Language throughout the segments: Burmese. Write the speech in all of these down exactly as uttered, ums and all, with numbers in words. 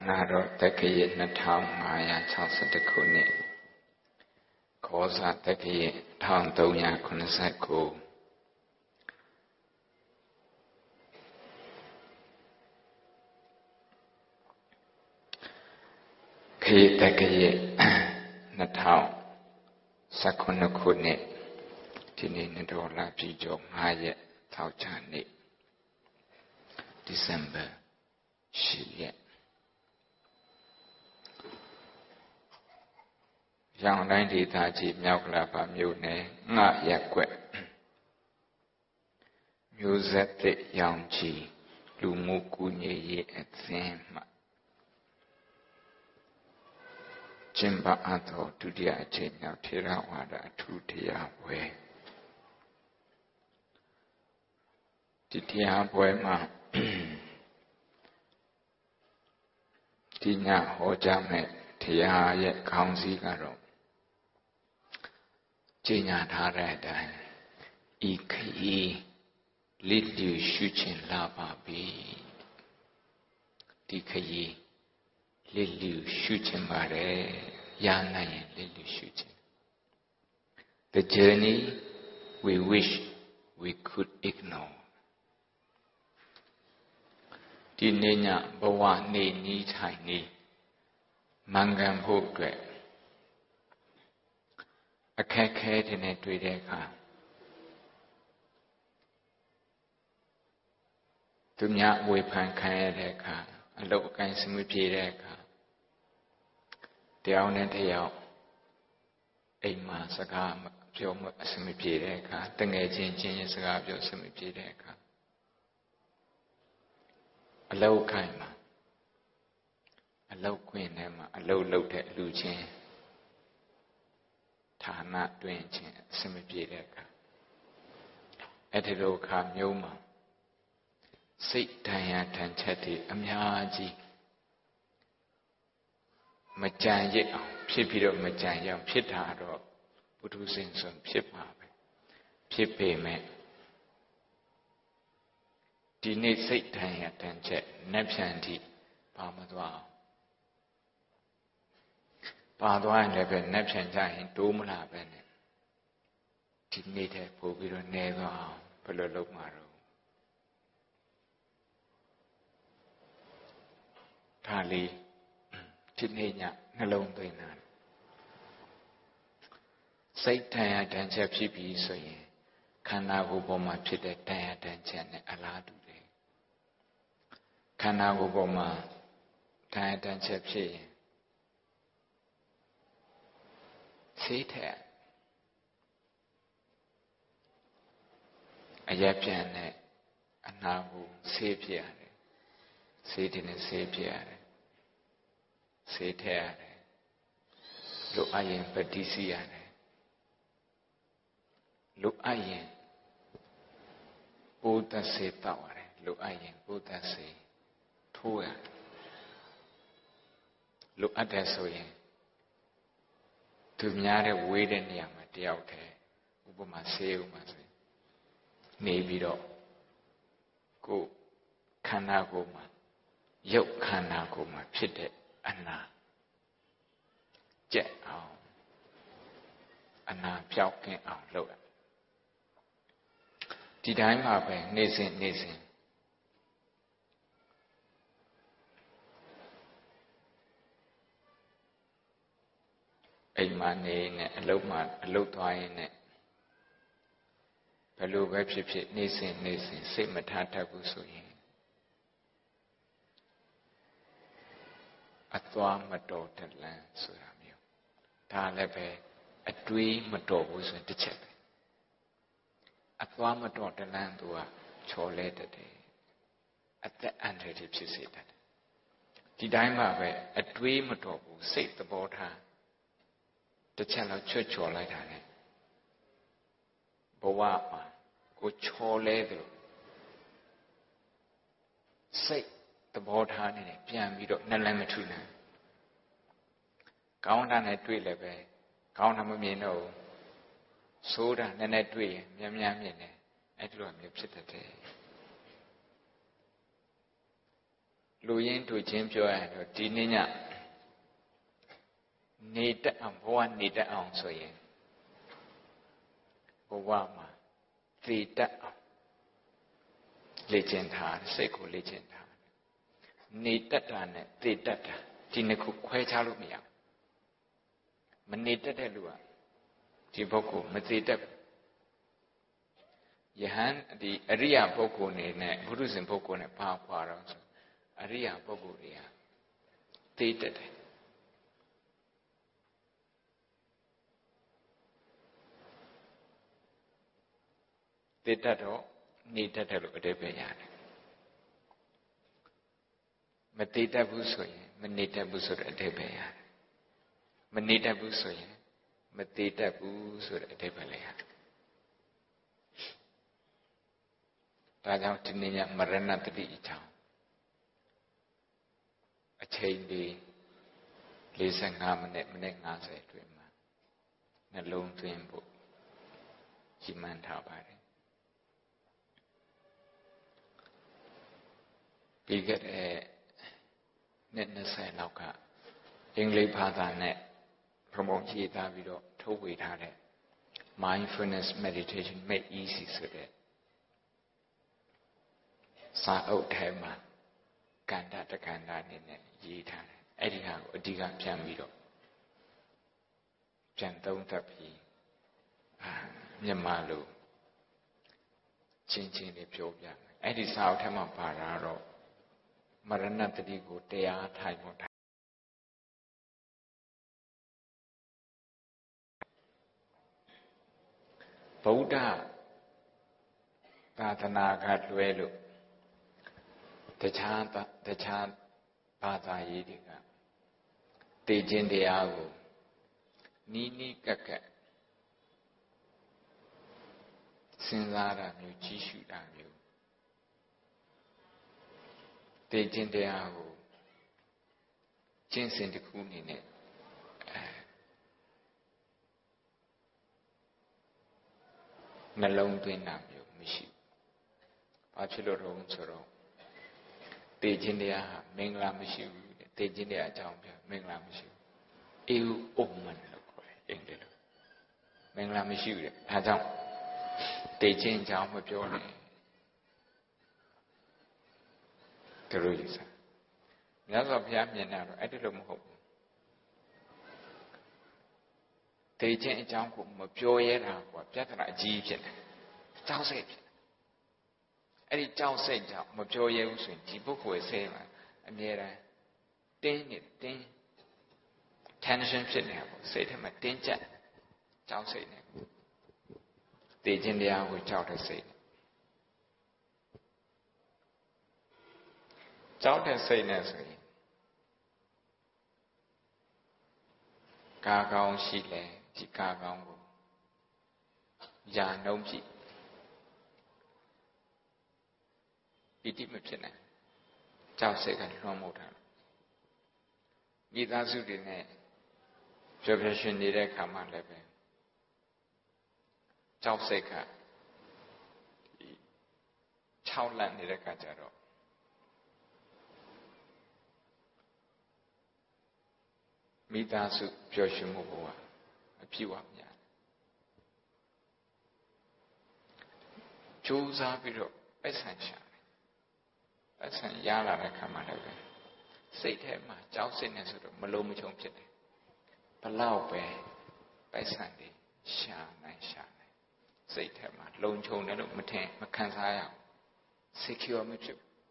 နာတော်တက္ကရာနှစ်ထောင်ငါးရာခြောက်สิบเอ็ดခုနှစ်ခောဇာတက္ကရာတစ်ထောင်သုံးရာခုနှစ်สิบเก้าခေတက္ကရာနှစ်ထောင်สิบเก้าခုနှစ်ဒီနေ့နှစ်တော်လာပြည်ကျော်ငါးရက်ထောက်ချနေ့ဒီဇင်ဘာရှစ်ရက်ရောင်တိုင်းဒေသကြီးမြောက်ကလာပါမြို့နယ်ငှရက်ကွက်မျိုးဆက်သစ်ရောင်ကြီးလူမှုကူညီရေးအသင်းမှကျင်းပအပ်သောဒုတိယအကြိမ်မြောက်ထေရဝါဒအထူးတရားပွဲဒီတရားပွဲမှာဒီညဟောကြားမဲ့တရားရဲ့ခေါင်းစည်းကတော့ကျင့်ညာထားတဲ့အတိုင်းဤခရီးလစ်လျူရှုခြင်းလာပါပြီဒီခရီးလစ်လျူရှုခြင်းပါတယ်ရနိုင်ရင်လစ်လျူရှုခြင်း The journey we wish we could ignore ဒီနေ့ညဘဝနေနီးထိုင်နေမင်္ဂန်ဖို့အတွက်အခက်ခဲတွေနဲ့တွေ့တဲ့အခါသူများဝေဖန်ခံရတဲ့အခါအလုပ်အကိုင်းစမှုပြေတဲ့အခါတယောက်နဲ့တယောက်အိမ်မှာစကားပြောမအစမပြေတဲ့အခါတငယ်ချင်းချင်းစကားပြောစမပြေတဲ့အခါအလုပ်ကိုင်းမှာအလုပ်ခွင်ထဲမှာအလုပ်လုပ်တဲ့လူချင်းဌာနတွင်ချင်းအစမပြေတဲ့အခါအဲ့ဒီလိုအခါမျိုးမှာစိတ်တန်ရာတန်ချက်တွေအများကြီးမကြံရစ်အောင်ဖြစ်ပြီးတော့မကြံရအောင်ဖြစ်တာတော့ပုထုဇဉ်ဆိုဖြစ်မှာပဲဖြစ်ပေမဲ့ဒီနေ့စိတ်တန်ရာတန်ချက်နှက်ဖြန်ထိပါမသွားအောင်ပါသွားရင်လည်းပဲနှက်ဖြန်ကြရင်တိုးမလာပဲနဲ့ဒီနေ့တည်းပို့ပြီးတော့နေသွားအောင်ဘယ်လိုလုပ်မှာတော့ဒါလေးဒီနေ့ညနှလုံးသွင်းတာစိတ်တန်ရာတန်ချက်ဖြစ်ပြီးဆိုရင်ခန္ဓာကိုယ်ပေါ်မှာဖြစ်တဲ့တန်ရာတန်ချက်နဲ့အလားတူတယ်ခန္ဓာကိုယ်ပေါ်မှာတန်ရာတန်ချက်ဖြစ်ရင်ဆေးထက်အရက်ပြန်နဲ့အနာကိုဆေးဖြစ်ရတယ်ဆေးတင်နဲ့ဆေးဖြစ်ရတယ်ဆေးထက်ရတယ်လိုအပ်ရင်ပฏิစီရတယ်လိုအပ်ရင်ပိုးသက်ဆေးတောက်ရတယ်လိုအပ်ရင်ပိုးသက်ဆေးထိုးရတယ်လိုအပ်တယ်ဆိုရင်သူများတဲ့ဝေးတဲ့နေရာမှာတယောက်တည်းဥပမာဆေးဥပမာဆိုနေပြီးတော့ကိုယ်ခန္ဓာကိုယ်မှာရုပ်ခန္ဓာကိုယ်မှာဖြစ်တဲ့အနာကြက်အောင်အနာပြောက်ကင်းအောင်လုပ်ရဒီတိုင်းမှာပဲနေ့စဉ်နေ့စဉ်အိမ်မှာနေနဲ့အလုပ်မှာအလုပ်သွားရင်နဲ့ဘယ်လိုပဲဖြစ်ဖြစ်နေ့စဉ်နေ့စဉ်စိတ်မထားတတ်ဘူးဆိုရင်အသွားမတော်တလန်းဆိုတာမျိုးဒါလည်းပဲအတွေးမတော်ဘူးဆိုရင်တစ်ချက်ပဲအသွားမတော်တလန်းသူကချော်လဲတတ်တယ်အသက်အန္တရာယ်ဖြစ်စေတတ်တယ်ဒီတိုင်းမှာပဲအတွေးမတော်ဘူးစိတ်သဘောထားတစ်ချက်လောက်ချွတ်ချော်လိုက်တာလေဘဝမှာကိုချော်လဲတယ်စိတ်သဘောထားနေတယ်ပြန်ပြီးတော့နှလည်းမထူနိုင်ကောင်းတာနဲ့တွေ့လည်းပဲကောင်းတာမမြင်တော့ဆိုးတာနည်းနည်းတွေ့ရင်များများမြင်တယ်အဲ့ဒီလိုမျိုးဖြစ်တတ်တယ်လူရင်းတွေ့ချင်းပြောရတော့ဒီနေ့ညနေတတ်အောင်ဘဝနေတတ်အောင်ဆိုရင်ဘဝမှာသိတတ်အောင်လေ့ကျင့်ထားစိတ်ကိုလေ့ကျင့်ထားနေတတ်တာနဲ့သိတတ်တာဒီနှစ်ခုခွဲခြားလို့မရဘူးမနေတတ်တဲ့လူကဒီပုဂ္ဂိုလ်မသိတတ်ဘူးယဟန်ဒီအရိယပုဂ္ဂိုလ်နေနဲ့ဘုရုဇဉ်ပုဂ္ဂိုလ်နဲ့ဘာခွာတော့ဆိုအရိယပုဂ္ဂိုလ်တွေကသိတတ်တယ်သိတတ်တော့နေတတ်တယ်လို့အဓိပ္ပာယ်ရတယ်မသိတတ်ဘူးဆိုရင်မနေတတ်ဘူးဆိုတဲ့အဓိပ္ပာယ်ရတယ်မနေတတ်ဘူးဆိုရင်မသိတတ်ဘူးဆိုတဲ့အဓိပ္ပာယ်လည်းရတယ်ဒါကြောင့်ဒီနေ့ညမရဏတတိအကြောင်းအချိန်ဒီလေးဆယ်ငါးမိနစ်မိနစ်၅၀အတွင်းမှာနှလုံးသွင်းဖို့ကြီးမှန်းထားပါတယ်ပြီးခဲ့တဲ့နှစ်၂၀လောက် ကအင်္ဂလိပ်ဘာသာနဲ့ပရမုန်ရေးသားပြီးတော့ထုတ်ဝေထားတဲ့ Mindfulness Meditation Made Easy ဆိုတဲ့စာအုပ်ထဲမှာကန္တတက္ကန္တအနေနဲ့ရေးထားတယ်အဲ့ဒီဟာကိုအဓိကပြန်ပြီးတော့ပြန်သုံးသပ်ပြီးအာမြန်မာလိုချင်းချင်းလေးပြောပြမယ်အဲ့ဒီစာအုပ်ထဲမှာပါတာတော့မရဏတတိကိုတရားထိုင်ဖို့ဗုဒ္ဓသာသနာကလွဲလို့တခြားတခြားဘာသာရေးတွေကသိခြင်းတရားကိုနီးနီးကပ်ကပ်စဉ်းစားတာမျိုးကြီးရှုတာမျိုးသိခြင်းတရားကိုကျင့်စဉ်တစ်ခုအနေနဲ့နှလုံးသွင်းတာမျိုးမရှိဘူး။ဘာဖြစ်လို့တော့ဆိုတော့သိခြင်းတရားဟာမင်္ဂလာမရှိဘူးတဲ့သိခြင်းတရားအကြောင်းပြမင်္ဂလာမရှိဘူး။အေဟုဥပ္ပမန်လို့ခေါ်တယ်အင်္ဂလိပ်လိုမင်္ဂလာမရှိဘူးတဲ့။ဒါကြောင့်သိခြင်းအကြောင်းမပြောနဲ့။ဒါလို့ယူဆ။မြတ်စွာဘုရားမြင်တာတော့အဲ့ဒီလိုမဟုတ်ဘူး။သိခြင်းအကြောင်းကိုမပြောရတာကပြဿနာအကြီးဖြစ်တယ်။ကြောက်စိတ်ဖြစ်တယ်။အဲ့ဒီကြောက်စိတ်ကြောင့်မပြောရဘူးဆိုရင်ဒီပုဂ္ဂိုလ်ရဲ့စိတ်မှာအမြဲတမ်းတင်းနေတင်း tension ဖြစ်နေတာပေါ့စိတ်ထဲမှာတင်းကျပ်ကြောက်စိတ်နဲ့သိခြင်းတရားကိုကြောက်တဲ့စိတ်ကြောက်တဲ့စိတ်နဲ့ဆိုရင်ကာကောင်းရှိလဲဒီကာကောင်းကိုယာနှုံးကြည့်ပီတိမဖြစ်နိုင်ကြောက်စိတ်ကလွှမ်းမိုးတာမိသားစုတွေနဲ့ပျော်ပျော်ရွှင်နေတဲ့အခါမှလည်းပဲကြောက်စိတ်ကခြောက်လန့်နေတဲ့အခါကျတော့မိသားစုပျော်ရွှင်မှုကအပြည့်အဝများကြိုးစားပြီးတော့ပိုက်ဆံရှာတယ်ပိုက်ဆံရလာတဲ့အခါမှလည်းပဲစိတ်ထဲမှာကြောက်စိတ်နဲ့ဆိုတော့မလုံးမချုံဖြစ်တယ်ဘလောက်ပဲပိုက်ဆံတွေရှာနိုင်ရှာနိုင်စိတ်ထဲမှာလုံခြုံတယ်လို့မထင်မခံစားရအောင် secure မဖြစ်ဘူး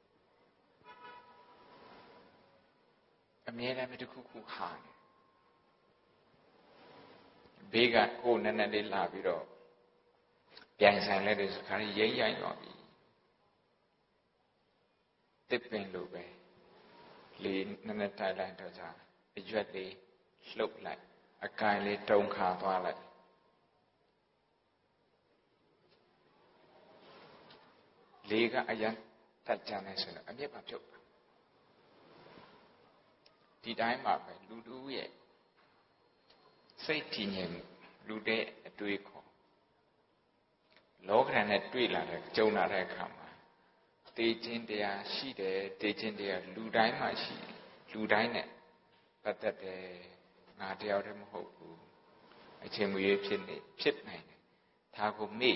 အမြဲတမ်းတစ်ခုခုဟာနေဘေးကကိုယ်နည်းနည်းလေးလာပြီးတော့ပြိုင်ဆိုင်လိုက်တဲ့ဆိုခါရိမ့်ရိုင်းသွားပြီတစ်ပင်လိုပဲလေနည်းနည်းတိုက်လိုက်တော့ကြာအရွက်လေးလှုပ်လိုက်အကိုင်လေးတုံခါသွားလိုက်လေကအရန်တက်ကြနေဆိုတော့အမြက်ပါပြုတ်ဒီတိုင်းမှာပဲလူတူရဲ့စိတ်တည်ငြိမ်လူတဲ့အတွေ့အခေါ်လောကဓာတ်နဲ့တွေ့လာတဲ့ကြုံလာတဲ့အခါမှာတတေခြင်းတရားရှိတယ်တေခြင်းတရားလူတိုင်းမှာရှိတယ်လူတိုင်းနဲ့ပတ်သက်တယ်ငါတယောက်တည်းမဟုတ်ဘူးအချိန်မရွေးဖြစ်နေဖြစ်နိုင်တယ်ဒါကိုမေ့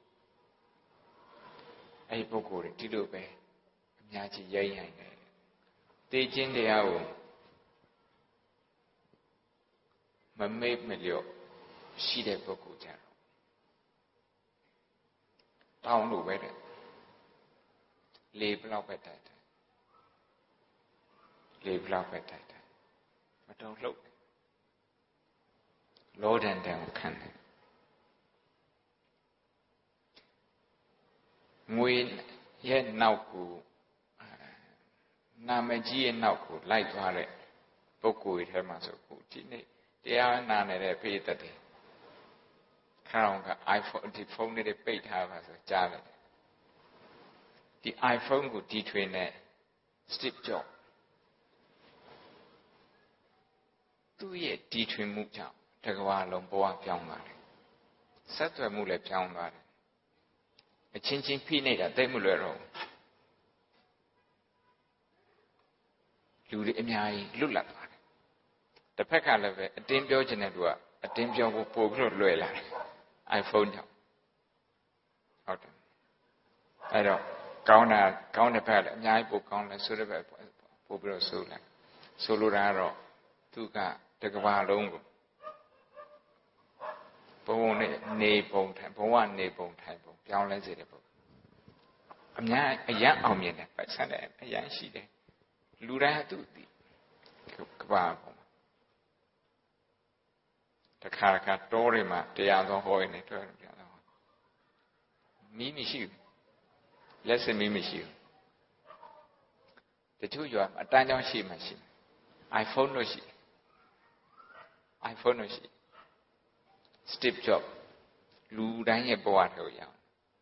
အဲ့ဒီပုဂ္ဂိုလ်တွေဒီလိုပဲအများကြီးရိုင်းရိုင်းတယ်တေခြင်းတရားကိုမမေ့မလျော့ရှိတဲ့ပုဂ္ဂိုလ်ကြတော့တောင်းလို့ပဲတဲ့လေဘလောက်ပဲတိုက်တယ်လေဘလောက်ပဲတိုက်တယ်မတော်လှုပ်လောဒန်တန်ကိုခံတယ်ငွေရဲ့နောက်ကိုနာမကြီးရဲ့နောက်ကိုလိုက်သွားတဲ့ပုဂ္ဂိုလ်တွေထဲမှာဆိုခုဒီနေ့တရားနာနေတဲ့ပိဋကတ်တွေခေါင်းက iPhone ဒီဖုန်းတွေပိတ်ထားပါဆိုကြားလိုက်ဒီ iPhone ကိုတီထွင်တဲ့ Steve Jobs သူ့ရဲ့တီထွင်မှုကြောင့်တကမ္ဘာလုံးဘဝပြောင်းသွားတယ်ဆက်သွယ်မှုလည်းပြောင်းသွားတယ်အချင်းချင်းဖိနေတာသိမလွယ်တော့လူတွေအများကြီးလွတ်လပ်သွားတယ်တစ်ဖက်ကလည်းပဲအတင်းပြောချင်တဲ့လူကအတင်းပြောဖို့ပို့ပြီးတော့လွယ်လာတယ် iPhone ကြောင့်ဟုတ်တယ်အဲ့တော့ကောင်းတာကောင်းတဲ့ဘက်လည်းအများကြီးပို့ကောင်းတယ်ဆိုတဲ့ဘက်ပို့ပြီးတော့ဆိုးလိုက်ဆိုလိုတာကတော့သူကတကမ္ဘာလုံးကိုဘဝနဲ့နေပုံထိုင်ဘဝနေပုံထိုင်ပုံပြောင်းလဲစေတဲ့ပုံအများအရန်အောင်မြင်တယ်ပတ်စံတယ်အရန်ရှိတယ်လူတိုင်းအတူတူကဘာပုံတခါတခါတောတွေမှာတရားသောဟောရင်လည်းတွေ့တယ်တရားသောမီးမရှိဘူးလက်စမီးမရှိဘူးတချို့ရွာအတန်းကြောင်းရှိမှရှိ iPhone လို့ရှိ iPhone လို့ရှိ Steve Jobs လူတိုင်းရဲ့ဘဝထဲကိုရောက်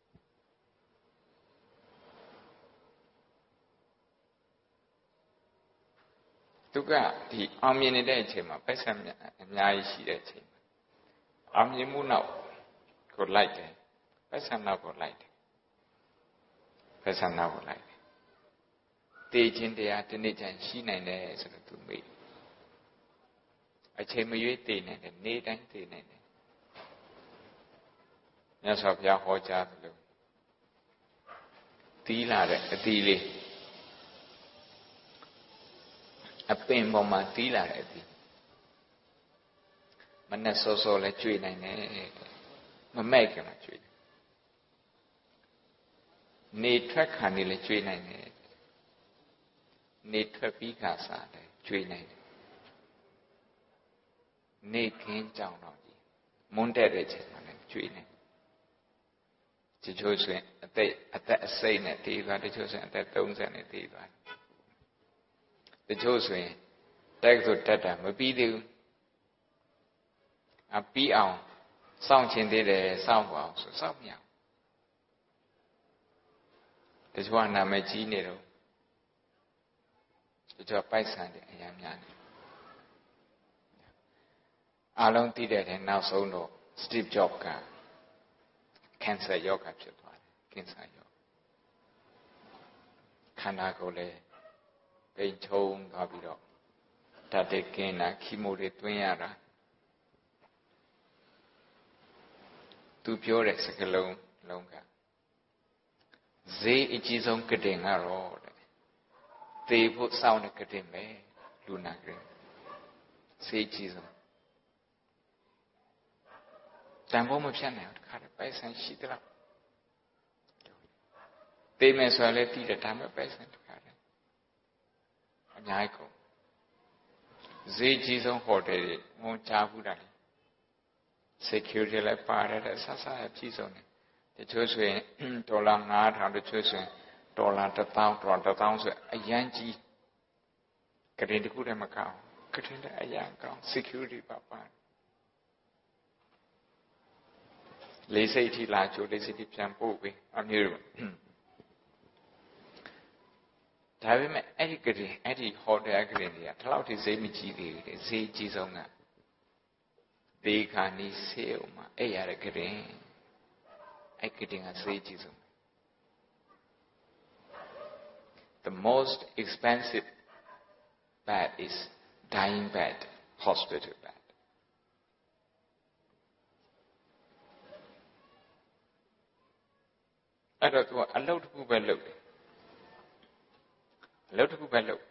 သူကဒီအောင်မြင်နေတဲ့အချိန်မှာပိုက်ဆံအများကြီးရှိတဲ့အချိန်မှာအောင်မြင်မှုနောက်ကိုလိုက်တယ်ပိုက်ဆံနောက်ကိုလိုက်တယ်ပိုက်ဆံနောက်ကိုလိုက်တယ်တေခြင်းတရားဒီနေ့ကျရင်ရှိနိုင်တယ်ဆိုတော့သူမေ့အချိန်မရွေးတေနိုင်တယ်နေ့တိုင်းတေနိုင်တယ်မြတ်စွာဘုရားဟောကြားသလိုတီးလာတဲ့အသီးလေးအပင်ပေါ်မှာတီးလာတဲ့အသီးမနဲ့စောစောလဲကျွေနိုင်တယ်မမဲ့ခင်မှာကျွေတယ်နေထွက်ခါနေလဲကျွေနိုင်တယ်နေထွက်ပြီးခါစားတယ်ကျွေနိုင်တယ်နေခင်းကြောင်တော့ကြီးမွန်းတဲ့တဲ့ချိန်မှာလဲကျွေနိုင်တချို့ဆိုရင်အသက်အသက်အစိမ့်နဲ့တည်သွားတချို့ဆိုရင်အသက်သုံးဆယ်နဲ့တည်သွားတချို့ဆိုရင်တက်ဆိုတက်တာမပြီးသေးဘူးအပြီးအောင်စောင့်ချင်သေးတယ်စောင့်ပါအောင်ဆိုစောင့်မရဘူးတချို့ကနာမည်ကြီးနေတော့တချို့ပိုက်ဆံတယ်အများများနေအားလုံးသိတဲ့ထဲနောက်ဆုံးတော့ Steve Jobs ကcancer ရောဂါဖြစ်သွားတယ်ကင်ဆာရောခန္ဓာကိုယ်လည်းပိန်ချုံသွားပြီးတော့ဓာတ်တွေကင်းတာခီမိုတွေတွင်းရတာသူပြောတဲ့စကားလုံးလုံးကဈေးအကြီးဆုံးကတင်ကတော့တဲ့သေဖို့စောင့်တဲ့ကတင်ပဲလူနာကတင်ဈေးကြီးဆုံးတန်ဖိုးမဖြတ်နိုင်ဘူးတခါတည်းပိုက်ဆံရှိသလားသေမယ်ဆိုရင်လည်းတည်တယ်ဒါမှပိုက်ဆံတခါတည်းအများကြီးကုန်ဈေးကြီးဆုံးဟိုတယ်တွေငုံချဘူးတာလေ security လည်းပါတယ်တဲ့ဆက်ဆက်အပြည့်စုံတယ်တချို့ဆိုရင်ဒေါ်လာငါးထောင်တချို့ဆိုရင်ဒေါ်လာတစ်သောင်းဒေါ်လာတစ်သောင်းဆိုအရန်ကြီးကတင်တစ်ခုတည်းမကောင်းကတင်တဲ့အရန်ကောင်း security ပါပါလေးစိတ်ထိလာချိုလေးစိတ်ထိပြန်ပို့ပြီးအမျိုးဒါပေမဲ့အဲ့ဒီကတင်အဲ့ဒီဟိုတယ်ကတင်တွေကဒီလောက်ထိဈေးမကြီးသေးဘူးဈေးကြီးဆုံးကဒေခာနီဆေးဥမှာအဲ့ရတဲ့ကတင်အဲ့ကတင်ကဈေးကြီးဆုံး the most expensive bed is dying bed, hospital bed. အဲ့တော့သူကအလုပ်တစ်ခုပဲလုပ်တယ်အလုပ်တစ်ခုပဲလုပ်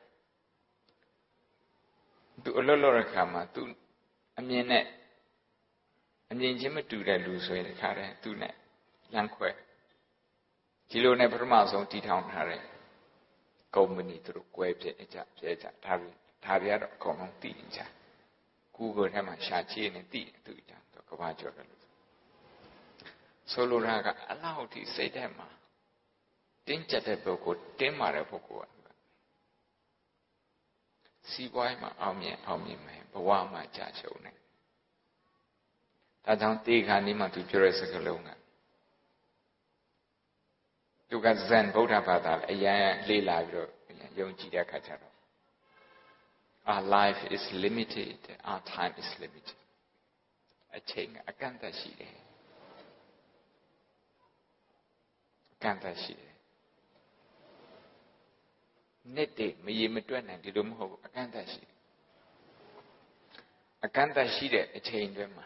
သူအလုပ်လုပ်တဲ့အခါမှာသူအမြင်နဲ့အမြင်ချင်းမတူတဲ့လူဆိုရင်တခါတည်းသူနဲ့လမ်းခွဲဒီလိုနဲ့ပထမဆုံးတည်ထောင်ထားတဲ့ကုမ္ပဏီသူတို့ကွဲပြဲကြပြဲကြဒါပြီးဒါပြတော့အကုန်လုံးတည်ကြ Google ထဲမှာရှာကြည့်နေတည်သူကြတော့ကဘာကျော်တယ်လို့ဆိုလိုတာကအလောက်ထိစိတ်ထဲမှာတင်းကျပ်တဲ့ပုဂ္ဂိုလ်တင်းမာတဲ့ပုဂ္ဂိုလ်ကစီးပွားရေးမှာအောင်မြင်အောင်မြင်မယ်ဘဝမှာကြာရှုံးတယ်ဒါကြောင့်တေခါนี้မှာသူပြောတဲ့စကားလုံးကသူကဇန်ဗုဒ္ဓဘာသာအရင်လေးလာပြီးတော့ယုံကြည်တဲ့အခါကျတော့ Our life is limited, our time is limited. အချိန်ကအကန့်အသတ်ရှိတယ်အကန့်အသတ်ရှိတယ်နှစ်တည်းမရေမတွက်နိုင်ဒီလိုမဟုတ်ဘူးအကန့်အသတ်ရှိတယ်အကန့်အသတ်ရှိတဲ့အချိန်တွေမှာ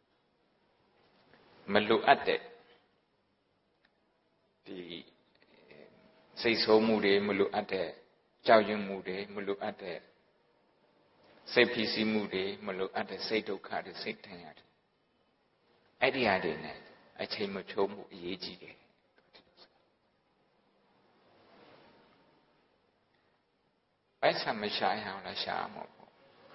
မလိုအပ်တဲ့ဒီစိတ်ဆိုးမှုတွေမလိုအပ်တဲ့ကြောက်ရွံ့မှုတွေမလိုအပ်တဲ့စိတ်ဖိစီးမှုတွေမလိုအပ်တဲ့စိတ်ဒုက္ခတွေစိတ်ထင်ရတယ်အဲ့ဒီဟာတွေနဲ့အချိန်မဖြုံးမှုအရေးကြီးတယ်ပိုက်ဆံမရှာရအောင်လားရှာမှာပေါ့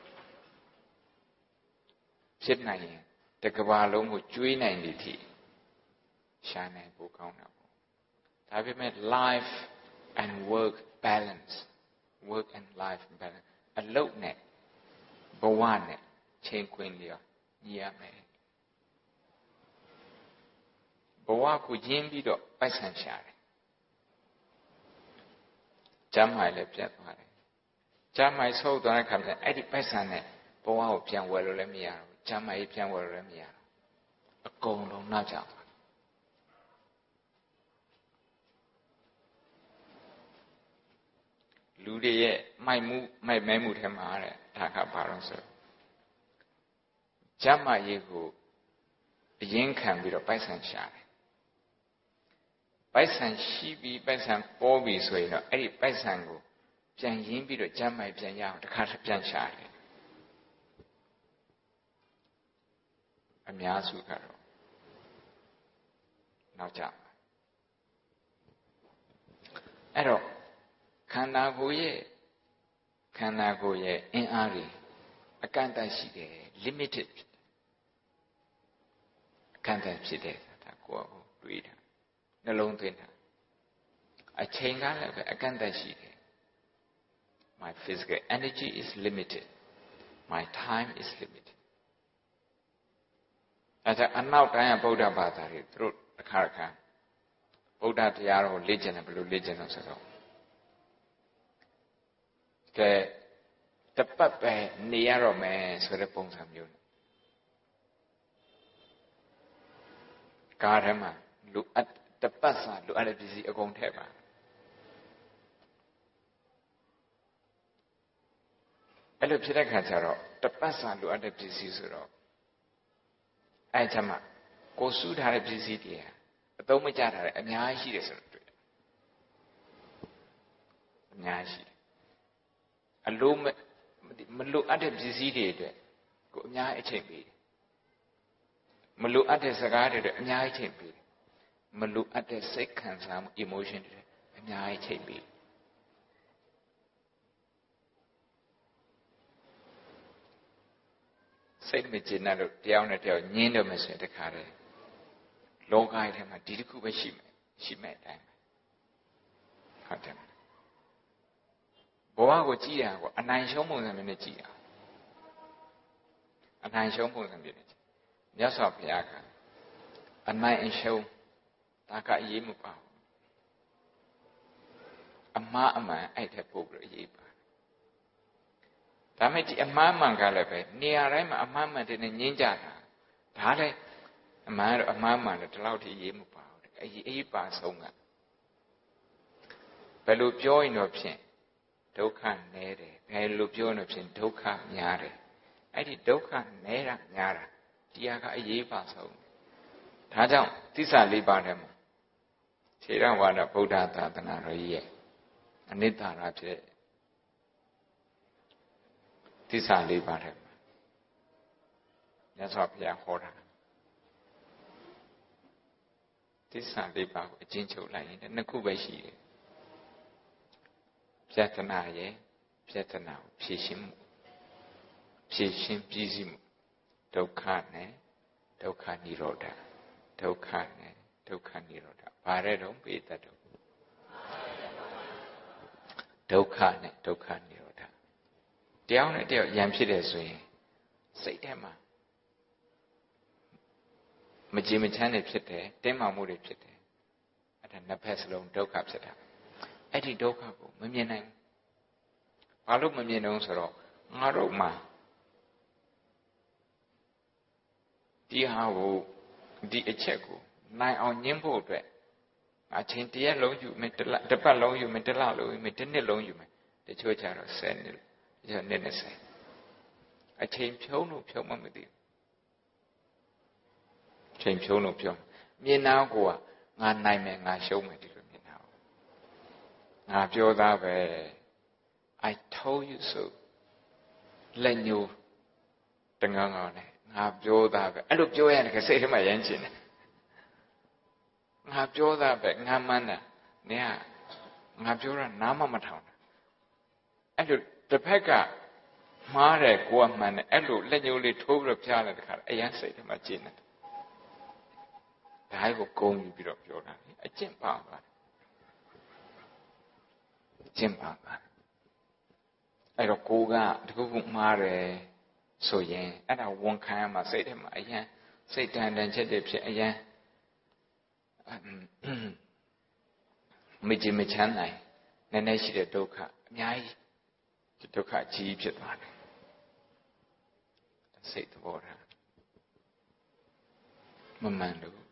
ဖြစ်နိုင်ရင်တကဘာလုံးကိုကျွေးနိုင်သည်ထိရှာနိုင်ဖို့ကောင်းတာပေါ့ဒါပေမဲ့ life and work balance work and life balance အလုပ်နဲ့ဘဝနဲ့ချိန်ခွင်လျော်ညီရမယ်ဘဝကိုရင်းပြီးတော့ပိုက်ဆံရှာတယ်ကျမ်းမာလည်းပြတ်သွားတယ်ကျမ်းမာဆုပ်သွားတဲ့ခါကျအဲ့ဒီပိုက်ဆံနဲ့ဘဝကိုပြန်ဝယ်လို့လည်းမရဘူးကျမ်းမာရေးပြန်ဝယ်လို့လည်းမရဘူးအကုန်လုံးနောက်ကျသွားလူတွေရဲ့မိုက်မှုမိုက်မဲမှုထဲမှာတဲ့ဒါကဘာလို့ဆိုကျမ်းမာရေးကိုအရင်ခံပြီးတော့ပိုက်ဆံရှာတယ်ပိုက်ဆံရှိပြီးပိုက်ဆံပေါ်ပြီးဆိုရင်တော့အဲ့ဒီပိုက်ဆံကိုပြန်ရင်းပြီးတော့ကျမ်းမာရေးပြန်ရအောင်တစ်ခါပြန်ရှာတယ်အများစုကတော့နောက်ကျအဲ့တော့ခန္ဓာကိုယ်ရဲ့ခန္ဓာကိုယ်ရဲ့အင်အားတွေအကန့်အသတ်ရှိတယ် limited အကန့်အသတ်ဖြစ်တယ်ဒါကိုယ်ကိုတွေးတာနှလုံးသွင်းတာအချိန်ကလည်းပဲအကန့်အသတ်ရှိတယ် My physical energy is limited my time is limited အဲဒါအနောက်တိုင်းကဗုဒ္ဓဘာသာတွေသူတို့တစ်ခါတစ်ခါဗုဒ္ဓတရားတော်ကိုလေ့ကျင့်တယ်ဘယ်လိုလေ့ကျင့်လို့ဆိုတော့ကဲတပတ်ပဲနေရတော့မယ်ဆိုတဲ့ပုံစံမျိုးကားထဲမှာလူအပ်တပတ်စာလူအပ်တဲ့ပစ္စည်းအကုန်ထည့်ပါအဲ့လိုဖြစ်တဲ့ခါကျတော့တပတ်စာလူအပ်တဲ့ပစ္စည်းဆိုတော့အဲ့ကျမှကိုစုထားတဲ့ပစ္စည်းတွေအသုံးမကျတာလည်းအများကြီးရှိတယ်ဆိုတော့တွေ့အများကြီးအလိုမလိုအပ်တဲ့ပစ္စည်းတွေအတွက်ကိုအများကြီးအချိန်ပေးတယ်မလိုအပ်တဲ့စကားတွေအတွက်အများကြီးအချိန်ပေးတယ်မလိုအပ်တဲ့စိတ်ခံစားမှု emotion တွေအများကြီးအချိန်ပေးတယ်စိတ်မကျေနပ်လို့တယောက်နဲ့တယောက်ညင်းတော့မှဆိုရင်တခါတည်းလောကထဲမှာဒီတစ်ခုပဲရှိမယ်ရှိမဲ့အတိုင်းဟုတ်တယ်ဘဝကိုကြည့်ရကိုအနိုင်ရှုံးပုံစံမျိုးနဲ့ကြည့်ရအနိုင်ရှုံးပုံစံမျိုးနဲ့ကြည့်မြတ်စွာဘုရားကအနိုင်အရှုံးဒါကအရေးမပါဘူးအမှားအမှန်အဲ့တဲ့ပို့ပြီးအရေးပါဒါမဲ့ဒီအမှားအမှန်ကလည်းပဲနေရာတိုင်းမှာအမှားမှန်တဲ့နဲ့ညင်းကြတာဒါလည်းအမှန်တော့အမှားမှန်တော့ဒီလောက်ထိအရေးမပါဘူးအရေးအရေးပါဆုံးကဘယ်လိုပြောရင်တော့ဖြင့်ဒုက္ခနည်းတယ်ဘယ်လိုပြောရင်တော့ဖြင့်ဒုက္ခများတယ်အဲ့ဒီဒုက္ခနည်းတာများတာတရားကအရေးပါဆုံးဒါကြောင့်သစ္စာလေးပါးထဲမှာခြေရဝါဒဗုဒ္ဓသာသနာတော်ကြီးရဲ့အနိတ္တရာဖြစ်သစ္စာလေးပါးထဲမှာမြတ်စွာဘုရားဟောတာသစ္စာလေးပါးကိုအကျဉ်းချုပ်လိုက်ရင်နှစ်ခုပဲရှိတယ်ပြဿနာရဲ့ပြဿနာကိုဖြေရှင်းမှုဖြေရှင်းပြီးစီးမှုဒုက္ခနဲ့ဒုက္ခនិရောဓဒုက္ခနဲ့ဒုက္ခនិရောဓဘာတဲ့တော့ပိတတ်တော့ဒုက္ခနဲ့ဒုက္ခនិရောဓတရားနဲ့တရားရံဖြစ်တယ်ဆိုရင်စိတ်ထဲမှာမကြည်မချမ်းတွေဖြစ်တယ်တင်းမာမှုတွေဖြစ်တယ်အဲ့ဒါနှစ်ဖက်စလုံးဒုက္ခဖြစ်တာအဲ့ဒီဒုက္ခကိုမမြင်နိုင်ဘူးဘာလို့မမြင်တော့ဆိုတော့ငါတို့မှာဒီဟာကိုဒီအချက်ကိုနိုင်အောင်ညှင်းဖို့အတွက်အချိန်တရက်လုံးယူမယ်တစ်ပတ်လုံးယူမယ်တစ်လလုံးယူမယ်တစ်နှစ်လုံးယူမယ်တချို့ကြတော့ဆယ်နှစ်တချို့နှစ်နှစ်ဆယ်အချိန်ဖြုံးလို့ဖြုံးမှမသိဘူးအချိန်ဖြုံးလို့ဖြုံးမြင်နာကိုကငါနိုင်မယ်ငါရှုံးမယ်ဒီလိုမြင်နာငါပြောသားပဲ I told you so လက်ညိုးတငန်းကောင်းနဲ့ငါပြောသားပဲအဲ့လိုပြောရတယ်စိတ်ထဲမှာရမ်းချင်တယ်ငါပြောသားပဲငါမှန်းတာနင်ကငါပြောတာနားမမထောင်တာအဲ့လိုတစ်ဖက်ကမှားတယ်ကိုကမှန်တယ်အဲ့လိုလက်ညှိုးလေးထိုးပြီးတော့ဖျားလိုက်တဲ့ခါအရန်စိတ်ထဲမှာကျဉ်းတယ်ဒါကိုဂုံယူပြီးတော့ပြောတာအကျင့်ပါပါအကျင့်ပါပါအဲ့တော့ကိုကတခုခုမှားတယ်ဆိုရင်အဲ့ဒါဝန်ခံရမှာစိတ်ထဲမှာအရန်စိတ်တန်တန်ချက်တွေဖြစ်အရန်မကြည်မချမ်းနိုင်နည်းနည်းရှိတဲ့ဒုက္ခအများကြီးဒုက္ခကြီးဖြစ်သွားတယ်စိတ်သဘောထားမမှန်လို့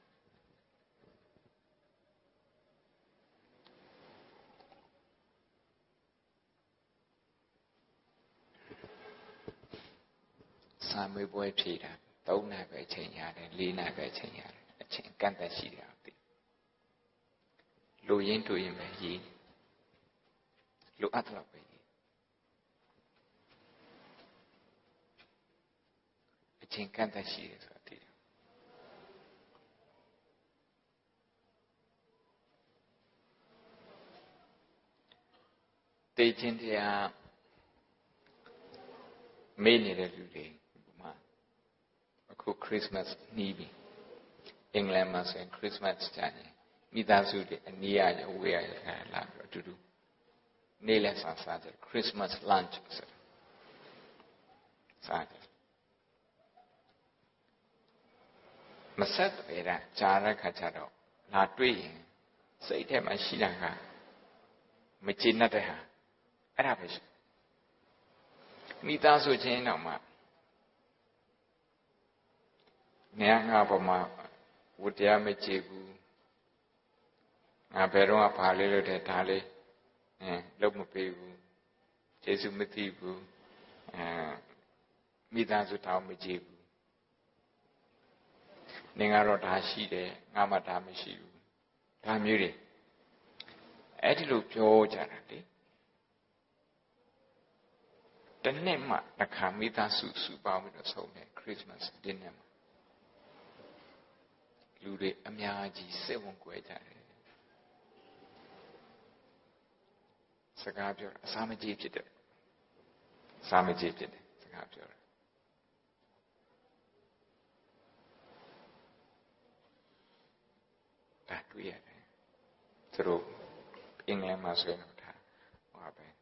စာမေးပွဲဖြေတာသုံးနာပဲအချိန်ရတယ်လေးနာပဲအချိန်ရတယ်အချိန်ကန့်သက်ရှိတယ်သိလူရင်းတူရင်ပဲရေးလူအပ်တော့ပဲရေးအချိန်ကန့်သက်ရှိတယ်ဆိုတာသိတယ်တေခြင်းတရားမေ့နေတဲ့လူတွေအခုခရစ်စမတ်နှီးပြီအင်္ဂလန်မှာဆိုရင်ခရစ်စမတ်ကြရင်မိသားစုတွေအနည်းရဝေးရခါလာပြီးအတူတူနေ့လည်စာစားတယ်ခရစ်စမတ် lunch ဆိုစားတယ်မဆက်ရတာကြားတဲ့ခါကျတော့လာတွေ့ရင်စိတ်ထဲမှာရှိတာကမကျေနပ်တဲ့ဟာအဲ့ဒါပဲရှိမိသားစုချင်းတော့မှနေရာငါပေါ်မှာဝတရားမကြည့်ဘူးငါဘယ်တော့မှဘာလေးလို့တဲ့ဒါလေးအဲလုံးမပေးဘူးယေရှုမသိဘူးအဲမိသားစုတောင်းမကြည့်ဘူးနေကတော့ဒါရှိတယ်ငါမှဒါမရှိဘူးဒါမျိုးတွေအဲ့ဒီလိုပြောကြတာလေတနေ့မှတစ်ခါမိသားစုစုပေါင်းပြီးတော့ဆုံးတယ်ခရစ်စမတ်ဒီနေ့မှာလူတွေအများကြီးစိတ်ဝင်ကြွယ်ကြတယ်စကားပြောအစာမကြေဖြစ်တယ်အစာမကြေဖြစ်တယ်စကားပြောတာဒါတွေ့ရတယ်သူတို့အင်္ဂလန်မှာဆိုရင်တော့ဒါဟောပဲ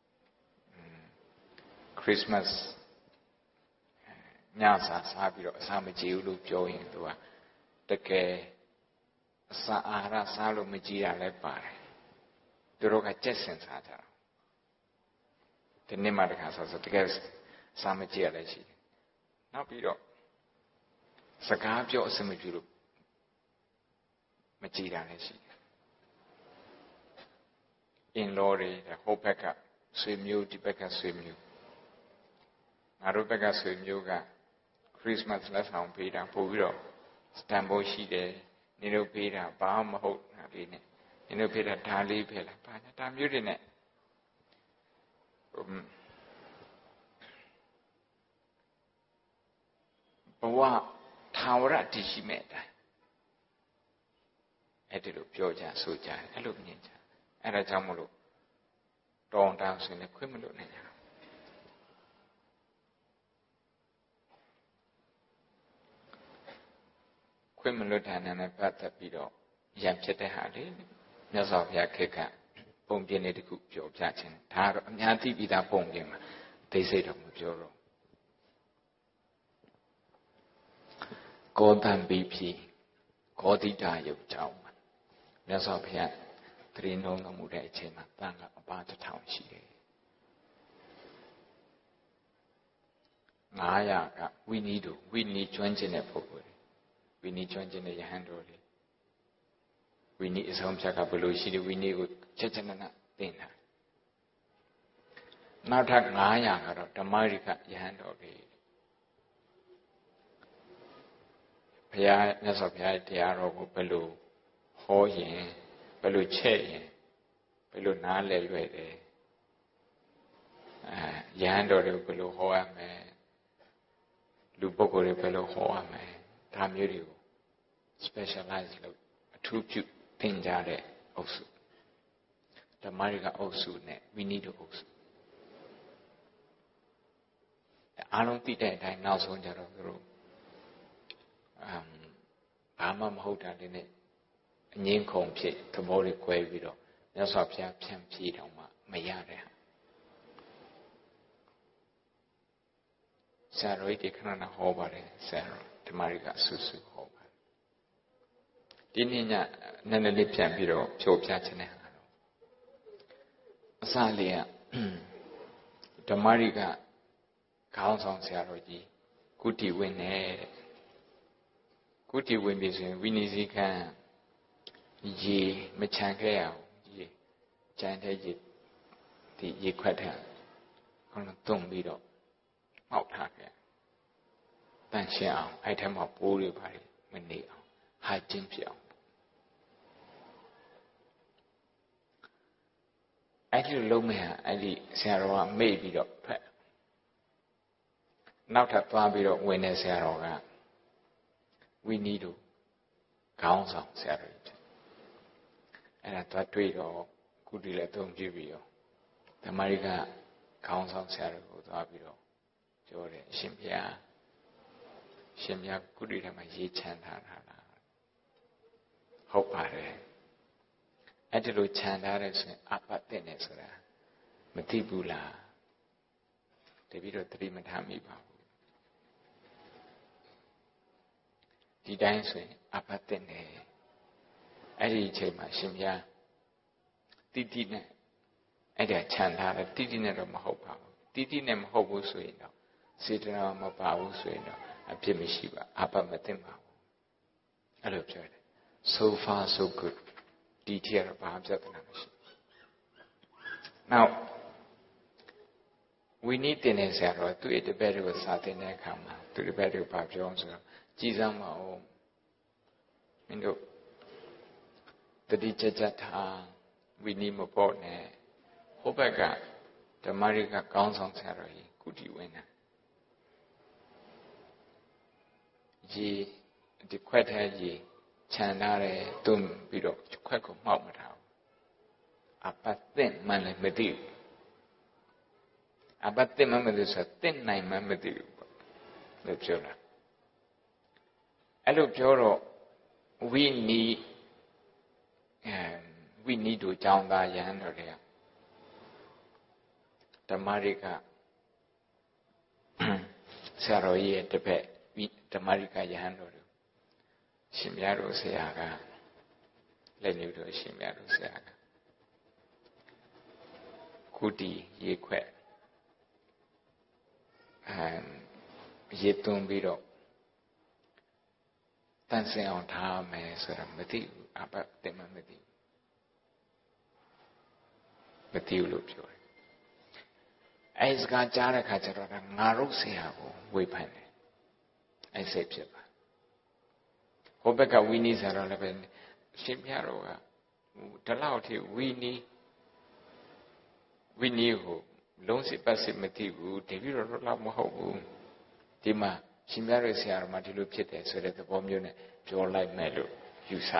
ခရစ်စမတ်ညစာစားပြီးတော့အစာမကြေဘူးလို့ပြောရင်သူကတကယ်အစာအာဟာရစားလို့မကြည်ရလဲပါတယ်သူတို့ကကြက်စင်စားကြတာဒီနေ့မှတခါဆိုဆိုတကယ်စားမကြည်ရလဲရှိတယ်နောက်ပြီးတော့စကားပြောအဆင်မပြေလို့မကြည်တာလည်းရှိတယ် in law de whole backup swim you the backup swim you ngaro backup swim you ga Christmas လက်ဆောင်ပေးတာပို့ပြီးတော့စတန်ဖို့ရှိတယ်နေတို့ပေးတာဘာမှမဟုတ်တာလေးနဲ့နေတို့ပေးတာဒါလေးပဲလားဘာညာဒါမျိုးတွေနဲ့ဘဝထာဝရတည်ရှိမဲ့အတိုင်းအဲ့ဒီလိုပြောကြဆိုကြအဲ့လိုမြင်ကြအဲ့ဒါကြောင့်မလို့တောင်းတဆိုရင်ခွင့်မလို့နိုင်ကြခွင့်မလို့တာနဲ့ပတ်သက်ပြီးတော့ရံဖြစ်တဲ့ဟာလေးမြတ်စွာဘုရားခေတ်ကပုံပြင်လေးတစ်ခုပြောပြခြင်းဒါကတော့အများသိပြီးသားပုံပြင်မှာသိစိတ်တော့မပြောတော့ကောတံပိပိကောတိတာယုတ်ကြောင်းမြတ်စွာဘုရားတရင်တော်မူတဲ့အချိန်မှာတန်ခါအပါတစ်ထောင်ရှိတယ်ငါးရာကဝိနည်းတို့ဝိနည်းကျွမ်းကျင်တဲ့ပုဂ္ဂိုလ်တွေဝိနည်းကျွမ်းကျင်တဲ့ယဟန်တော်တွေဝိနည်းအဆုံးဖြတ်ကဘယ်လိုရှိတယ်ဝိနည်းကိုချက်ချက်နက်နက်သိနေတာနောက်ထပ်ငါးရာကတော့ဓမ္မရိကယဟန်တော်တွေဘုရားမြတ်စွာဘုရားတရားတော်ကိုဘယ်လိုဟောရင်ဘယ်လိုချက်ရင်ဘယ်လိုနားလည်လွယ်တယ်အဲယဟန်တော်တွေကိုဘယ်လိုဟောရမလဲလူပုဂ္ဂိုလ်တွေဘယ်လိုဟောရမလဲဒါမျိုးတွေကို specialize လုပ်အထူးပြုသင်ကြားတဲ့အုပ်စုဓမ္မရိကအုပ်စုနဲ့ဝိနည်းတို့အုပ်စုအားလုံးသိတဲ့အတိုင်းနောက်ဆုံးကြတော့သူတို့အမ်ဘာမှမဟုတ်တာလေးနဲ့အငင်းခုန်ဖြစ်သဘောတွေ꿰ပြီးတော့မြတ်စွာဘုရားဖြန့်ဖြေတော့မှမရတဲ့ဟာဆရာတော်ကြီးခဏနာဟောပါတယ်ဆရာတော်ဓမ္မရိကအဆူဆူဟောပါတယ်ဒီနေ့ညနည်းနည်းလေးပြန်ပြီးတော့ဖြိုပြခြင်းနဲ့ဟာတော့အစလေးကဓမ္မရိကခေါင်းဆောင်ဆရာတော်ကြီးကုတီဝင်နဲ့ကုတီဝင်ပြီဆိုရင်ဝိနည်းစည်းကံရေမချန်ခဲ့ရအောင်ရေချန်တဲ့ရေဒီရေခွက်တဲ့ခေါင်းတုံပြီးတော့မောက်ထားခဲ့တန့်ရှင်းအောင်အဲ့ထက်မှပိုးတွေပါမနေအောင်ဟာကျင်းပြအောင်အဲ့ဒီလုံးမဲ့ဟာအဲ့ဒီဆရာတော်ကမေ့ပြီးတော့ဖက်နောက်ထပ်သွားပြီးတော့ဝင်နေဆရာတော်ကဝိနည်းတို့ခေါင်းဆောင်ဆရာတော်ကြီးအဲ့ဒါသွားတွေ့တော့ကုတီလည်းသုံးပြပြီးတော့ဓမ္မရိကခေါင်းဆောင်ဆရာတော်ကိုသွားပြီးတော့ပြောတယ်အရှင်ဘုရားရှင်ဘုရားကုတီထဲမှာရေချမ်းထားတာလားဟုတ်ပါတယ်အဲ့ဒီလိုချမ်းထားတဲ့ဆိုရင်အပတ်တဲ့နေဆိုတာမသိဘူးလားတပည့်တော်သတိမထားမိပါဘူးဒီတိုင်းဆိုရင်အပတ်တဲ့နေအဲ့ဒီအချိန်မှာရှင်ဘုရားတိတိနဲ့အဲ့ဒါခြံထားတယ်တိတိနဲ့တော့မဟုတ်ပါဘူးတိတိနဲ့မဟုတ်ဘူးဆိုရင်တော့စေတနာမပါဘူးဆိုရင်တော့အဖြစ်မရှိပါအပတ်မသိပါဘူးအဲ့လိုပြောတယ် so far so good ဒီထက်တော့ဘာပြဿနာမရှိ now we need တင်နေဆရာတော်သူ့ရဲ့တပည့်တွေကိုစာသင်တဲ့အခါမှာသူ့တပည့်တွေကိုဘာပြောအောင်ဆိုတော့ကြည်စမ်းမအောင်မင်းတို့တတိကြကြထားဝိနည်းမပေါ့နဲ့ဟိုဘက်ကဓမ္မရိကကောင်းဆောင်ဆရာတော်ကြီးကုတီဝင်တာရေဒီခွက်ထဲရေခြံထားတယ်တွန်းပြီးတော့ခွက်ကိုမှောက်မထားဘူးအပတ်သိမှန်လည်းမသိဘူးအပတ်သိမှမသိဆိုသိနိုင်မှမသိဘူးပေါ့လို့ပြောတာအဲ့လိုပြောတော့ဝိနည်းအဲဝိနည်းတို့ကြောင်းသားယဟန်တော်တွေကဓမ္မရိကဆရာတော်ရဲ့တပည့်ဓမ္မရိကယဟန်တော်တို့ရှင်မြတ်တို့ဆရာကလက်ညှိုးတို့ရှင်မြတ်တို့ဆရာကကုတီရေခွက်အဲရေသွင်းပြီးတော့တန်ဆင်အောင်ထားမယ်ဆိုတာမသိဘူးအပတ်တင်မှမသိဘူးသိဘူးလို့ပြောတယ်အဲစကားကြားတဲ့ခါကျတော့ငါတို့ဆရာကိုဝေဖန်တယ်အဲစိတ်ဖြစ်ပါဟိုဘက်ကဝီနီးဆိုတော့လည်းပဲရှင်ပြတော်ကဒီလောက်ထိဝီနီးဝီနီးကိုလုံးစစ်ပတ်စစ်မသိဘူးတပည့်တော်တို့လောက်မဟုတ်ဘူးဒီမှာရှင်ပြတော်ဆရာတော်မှဒီလိုဖြစ်တယ်ဆိုတဲ့သဘောမျိုးနဲ့ပြောလိုက်မယ်လို့ယူဆ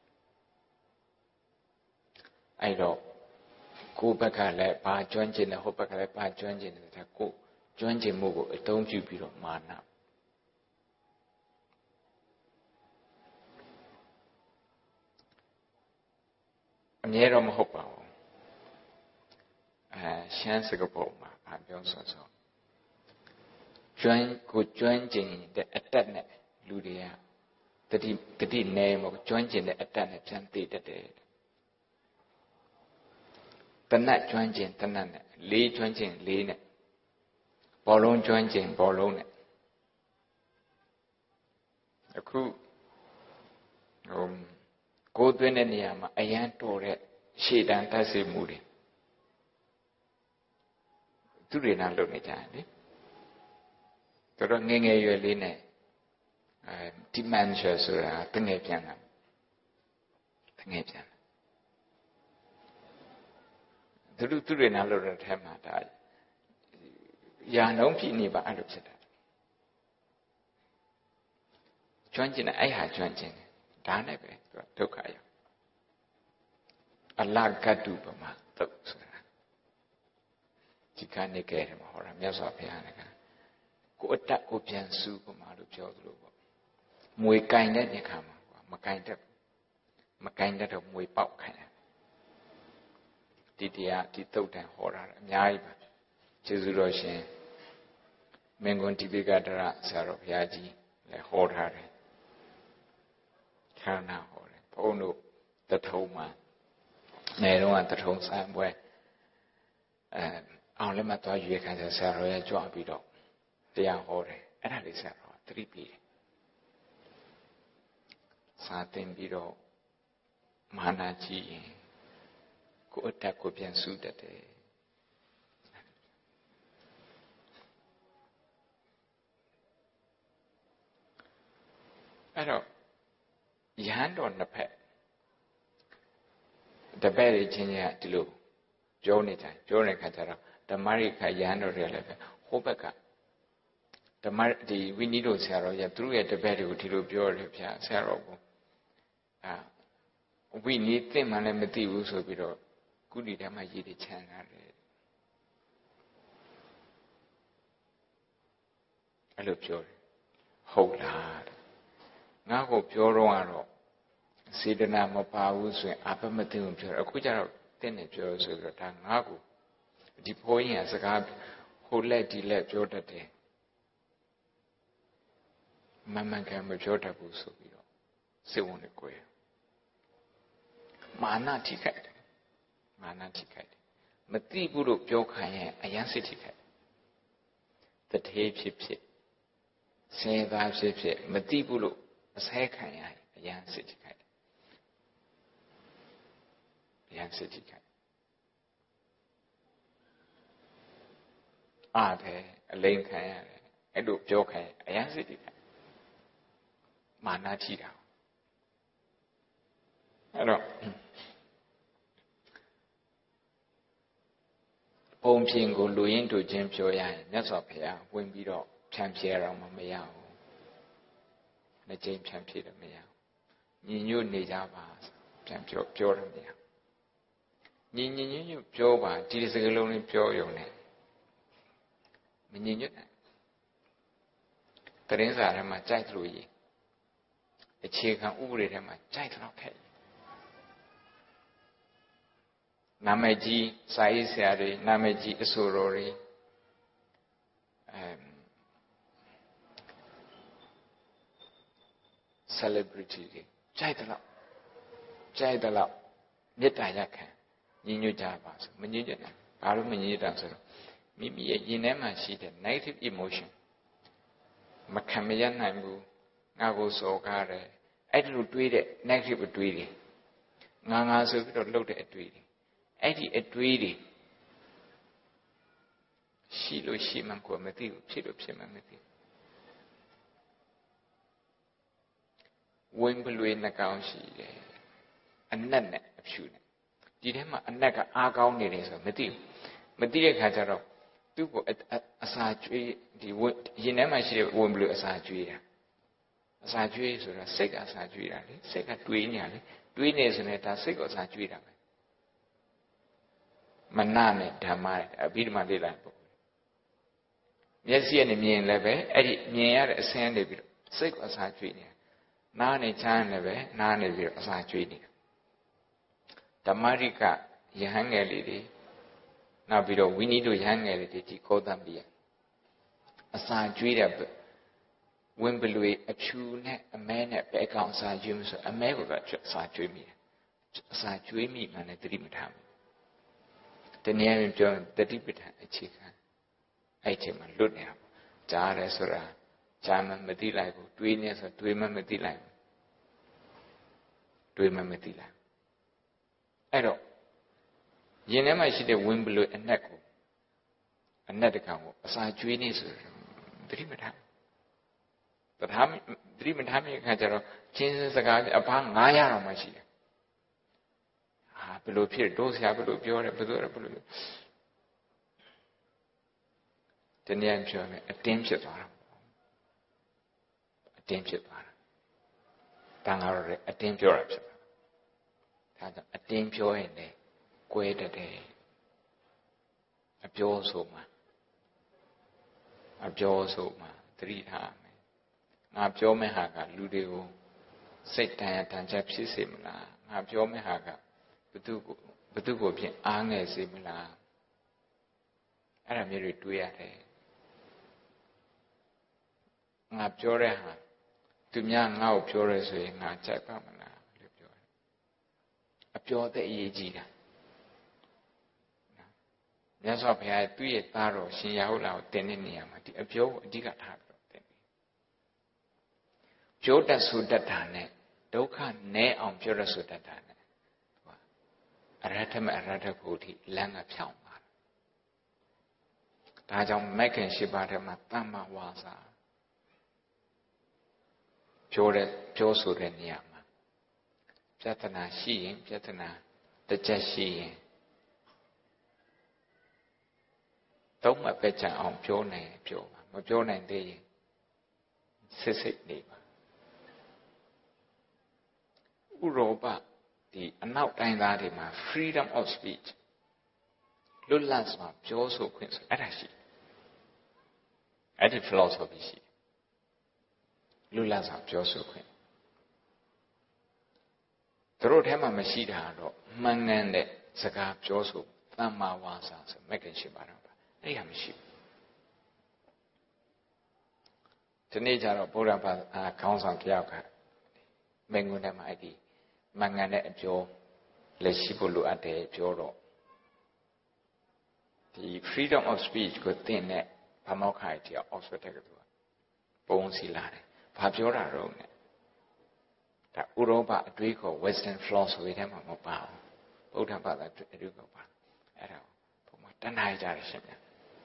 အဲ့တော့ကိုယ့်ဘက်ကလည်းဘာကျွမ်းကျင်တယ်ဟိုဘက်ကလည်းဘာကျွမ်းကျင်တယ်ဒါကိုကျွမ်းကျင်မှုကိုအသုံးပြုပြီးတော့မာနအမြဲတော့မဟုတ်ပါဘူးအဲရှမ်းစကားပုံမှာဘာပြောဆိုဆိုကျွမ်းကိုကျွမ်းကျင်တဲ့အတက်နဲ့လူတွေကတတိတတိနေမကျွမ်းကျင်တဲ့အတက်နဲ့ပြန်သိတတ်တယ်တနတ်ကျွမ်းကျင်တနတ်နဲ့လေးကျွမ်းကျင်လေးနဲ့ဘောလုံးကျွမ်းကျင်ဘောလုံးနဲ့အခုဟိုကိုယ်သွင်းတဲ့နေရာမှာအရန်တော်တဲ့ရှေ့တန်းတက်စီမှုတွေသူတွေနာလုပ်နေကြတယ်လေတော်တော်ငယ်ငယ်ရွယ်လေးနဲ့အဲ dementia ဆိုတာတငယ်ပြန်တာတငယ်ပြန်သူတို့သူတွေနာလို့တဲ့ထဲမှာဒါရာနှုံးဖြစ်နေပါအဲ့လိုဖြစ်တာကျွမ်းကျင်တဲ့အဲ့ဟာကျွမ်းကျင်တယ်ဒါနဲ့ပဲသူကဒုက္ခရောက်အလကတ္တုပမာတုတ်ဆိုတာဒီကနေ့ကဲတယ်မဟောတာမြတ်စွာဘုရားကကိုအတက်ကိုပြန်စုပမာလို့ပြောသလိုပေါ့မွေကင်တဲ့ညခါမှာမကင်တတ်မကင်တတ်တော့မွေပေါက်ခိုင်းတယ်ဒီတရားဒီတုတ်တန်ဟောတာအများကြီးပါကျေးဇူးတော်ရှင်မင်းကွန်တိပိကတရဆရာတော်ဘုရားကြီးလည်းဟောထားတယ်ခန္ဓာဟောတယ်ဘုန်းတို့တထုံမှာနေတော့တထုံစံပွဲအဲအောင်လည်းမသွားရွေးခံဆရာတော်ရဲ့ကြွပြီးတော့တရားဟောတယ်အဲ့ဒါလေးဆရာတော်သတိပေးတယ်စာသင်ပြီးတော့မာနကြီးရင်ကိုအတက်ကိုပြန်စုတတ်တယ်အဲ့တော့ယဟန်တော်နှစ်ဖက်တပည့်တွေချင်းချင်းကဒီလိုပြောနေတယ်ပြောတဲ့ခါကျတော့ဓမ္မရိခယဟန်တော်တွေလည်းပဲဟိုဘက်ကဓမ္မဒီဝိနည်းတော်ဆရာတော်ရဲ့သူတို့ရဲ့တပည့်တွေကိုဒီလိုပြောတယ်ဗျာဆရာတော်ကအာဝိနည်းသိမှလည်းမသိဘူးဆိုပြီးတော့ကုဏီထဲမှာရည်တည်ချမ်းသာတယ်အဲ့လိုပြောတယ်ဟုတ်လားငါ့ကိုပြောတော့ကတော့စေတနာမပါဘူးဆိုရင်အပမသိဘူးပြောတယ်အခုကျတော့တင်းနေပြောဆိုပြီးတော့ဒါငါ့ကိုဒီဘိုးကြီးကစကားဟိုလက်ဒီလက်ပြောတတ်တယ်မမှန်ကန်မပြောတတ်ဘူးဆိုပြီးတော့စိတ်ဝင်နေကိုယ်မာနထိခိုက်တယ်မာနထိခိုက်တယ်မသိဘူးလို့ပြောခိုင်းရင်အယံစိတ်ထိခိုက်တထေးဖြစ်ဖြစ်ဆင်းသားဖြစ်ဖြစ်မသိဘူးလို့အဆဲခံရရင်အယံစိတ်ထိခိုက်အယံစိတ်ထိခိုက်အားတယ်အလိမ်ခံရတယ်အဲ့လိုပြောခိုင်းအယံစိတ်ထိခိုက်မာနထိတာအဲ့တော့ပုံပြင်ကိုလူရင်းတို့ချင်းပြောရရင်မြတ်စွာဘုရားဝင်ပြီးတော့ဖြန့်ဖြေတော့မှမရဘူးနှစ်ကြိမ်ဖြန့်ဖြေတော့မရဘူးညီညွတ်နေကြပါပြန်ပြောပြောတော့မရညီညီညွတ်ညွတ်ပြောပါဒီစကားလုံးလေးပြောရုံနဲ့မညီညွတ်နိုင်တရင်စာထဲမှာကြိုက်လို့ရည်အခြေခံဥပဒေထဲမှာကြိုက်တော့ခဲ့နာမည်ကြီးစာရေးဆရာတွေနာမည်ကြီးအဆိုတော်တွေအဲ celebrity တွေကြိုက်တယ်လို့ကြိုက်တယ်လို့မေတ္တာရက်ခံညီညွတ်ကြပါဆိုမညီညွတ်နိုင်ဘာလို့မညီညွတ်တာဆိုတော့မိမိရဲ့ရင်ထဲမှာရှိတဲ့ negative emotion မခံမရနိုင်ဘူးငါကိုစော်ကားတယ်အဲ့ဒီလိုတွေးတဲ့ negative အတွေးတွေငါငါဆိုပြီးတော့လှုပ်တဲ့အတွေးတွေအဲ့ဒီအတွေးတွေရှိလို့ရှိမှကိုမသိဘူးဖြစ်လို့ဖြစ်မှမသိဝင်ပလွေနှကောင်ရှိတယ်အနက်နဲ့အဖြူနဲ့ဒီထဲမှာအနက်ကအားကောင်းနေတယ်ဆိုမသိဘူးမသိတဲ့ခါကျတော့သူ့ကိုအစာကျွေးဒီရင်ထဲမှာရှိတဲ့ဝင်ပလွေအစာကျွေးတာအစာကျွေးဆိုတာစိတ်ကအစာကျွေးတာလေစိတ်ကတွေးနေရလေတွေးနေဆိုရင်ဒါစိတ်ကိုအစာကျွေးတာပဲမနနဲ့ဓမ္မနဲ့အဘိဓမ္မာလေ့လာပုံမျက်စိနဲ့မြင်လည်းပဲအဲ့ဒီမြင်ရတဲ့အဆင်းနေပြီးတော့စိတ်ကိုအစာကျွေးနေတာနားနဲ့ချမ်းလည်းပဲနားနေပြီးတော့အစာကျွေးနေတာဓမ္မရိကယဟန်ငယ်လေးတွေနောက်ပြီးတော့ဝိနည်းတို့ယဟန်ငယ်လေးတွေဒီကောသံပိယအစာကျွေးတဲ့ဝင်ပလွေအဖြူနဲ့အမဲနဲ့ပဲကောင်အစာကျွေးမဆိုအမဲကိုတော့အစာကျွေးမိတယ်အစာကျွေးမိမှလည်းသတိမထားဘူးတနည်းအားဖြင့်ပြောရင်တတိပဋ္ဌာန်အခြေခံအဲ့ချိန်မှာလွတ်နေတာပေါ့ကြားရဲဆိုတာကြားမှမသိလိုက်ဘူးတွေးနေဆိုတွေးမှမသိလိုက်ဘူးတွေးမှမသိလိုက်အဲ့တော့ရင်ထဲမှာရှိတဲ့ဝင်ပလွေအနက်ကိုအနက်တကောင်ကိုအစာကျွေးနေဆိုသတိမထားတထားသတိမထားမိတဲ့အခါကျတော့ချင်းစကားအပားငါးရာတော့မှရှိတယ်ဟာဘယ်လိုဖြစ်တို့ဆရာဘယ်လိုပြောတယ်ဘယ်လိုလဲဘယ်လိုတနည်းပြောမယ်အတင်းဖြစ်သွားတာအတင်းဖြစ်သွားတာတန်ဃာတော်တွေအတင်းပြောတာဖြစ်တာဒါကြောင့်အတင်းပြောရင်လည်းကွဲတတ်တယ်အပြောဆိုမှအပြောဆိုမှသတိထားမယ်ငါပြောမဲ့ဟာကလူတွေကိုစိတ်တန်ရတန်ချက်ဖြစ်စေမလားငါပြောမဲ့ဟာကဘသူကိုဘသူကိုဖြင့်အားငယ်စေမလားအဲ့ဒါမျိုးတွေတွေးရတယ်ငါပြောတဲ့ဟာသူများငါ့ကိုပြောရဲဆိုရင်ငါကြိုက်ပါမလားလို့ပြောတယ်အပြောတဲ့အရေးကြီးတာမြတ်စွာဘုရားသူ့ရဲ့သားတော်ရှင်ရဟုတ်လားကိုတင်တဲ့နေရာမှာဒီအပြောကိုအဓိကထားပြီးတော့တင်တယ်ပြောတတ်ဆိုတတ်တာနဲ့ဒုက္ခနည်းအောင်ပြောတတ်ဆိုတတ်တာနဲ့အရဟတမအရဟတဖို့ထိလမ်းကဖြောင်းသွားတာဒါကြောင့်မဂ်ခင်ရှိပါတဲ့မှာတမ္မာဝါစာပြောတဲ့ပြောဆိုတဲ့နေရာမှာပြဿနာရှိရင်ပြဿနာတစ်ချက်ရှိရင်သုံးမပဲချအောင်ပြောနိုင်ပြောပါမပြောနိုင်သေးရင်စစ်စစ်နေပါဥရောပဒီအနောက်တိုင်းသားတွေမှာ freedom of speech လွတ်လပ်စွာပြောဆိုခွင့်ဆိုအဲ့ဒါရှိအဲ့ဒီ philosophy ရှိလွတ်လပ်စွာပြောဆိုခွင့်သူတို့ထဲမှာမရှိတာတော့မှန်ကန်တဲ့စကားပြောဆိုသမ္မာဝါစာဆိုမဂ်ခင်ရှိပါတော့ပါအဲ့ဒါမရှိဘူးဒီနေ့ကျတော့ဗုဒ္ဓဘာသာခေါင်းဆောင်တယောက်ကမင်္ဂုန်ထဲမှာအဲ့ဒီမှန်ကန်တဲ့အပြောလက်ရှိဖို့လိုအပ်တယ်ပြောတော့ဒီ freedom of speech ကိုသင်တဲ့ဗမောက္ခကြီးအောင် Oxford တက္ကသိုလ်ကပုံစီလာတယ်ဘာပြောတာတော့ ਨੇ ဒါဥရောပအတွေးခေါ် Western philosophy ထဲမှာမပါဘူးဗုဒ္ဓဘာသာအတွေးခေါ်ပါအဲ့ဒါဘုံမှာတဏှာကြရရှင်ဗျ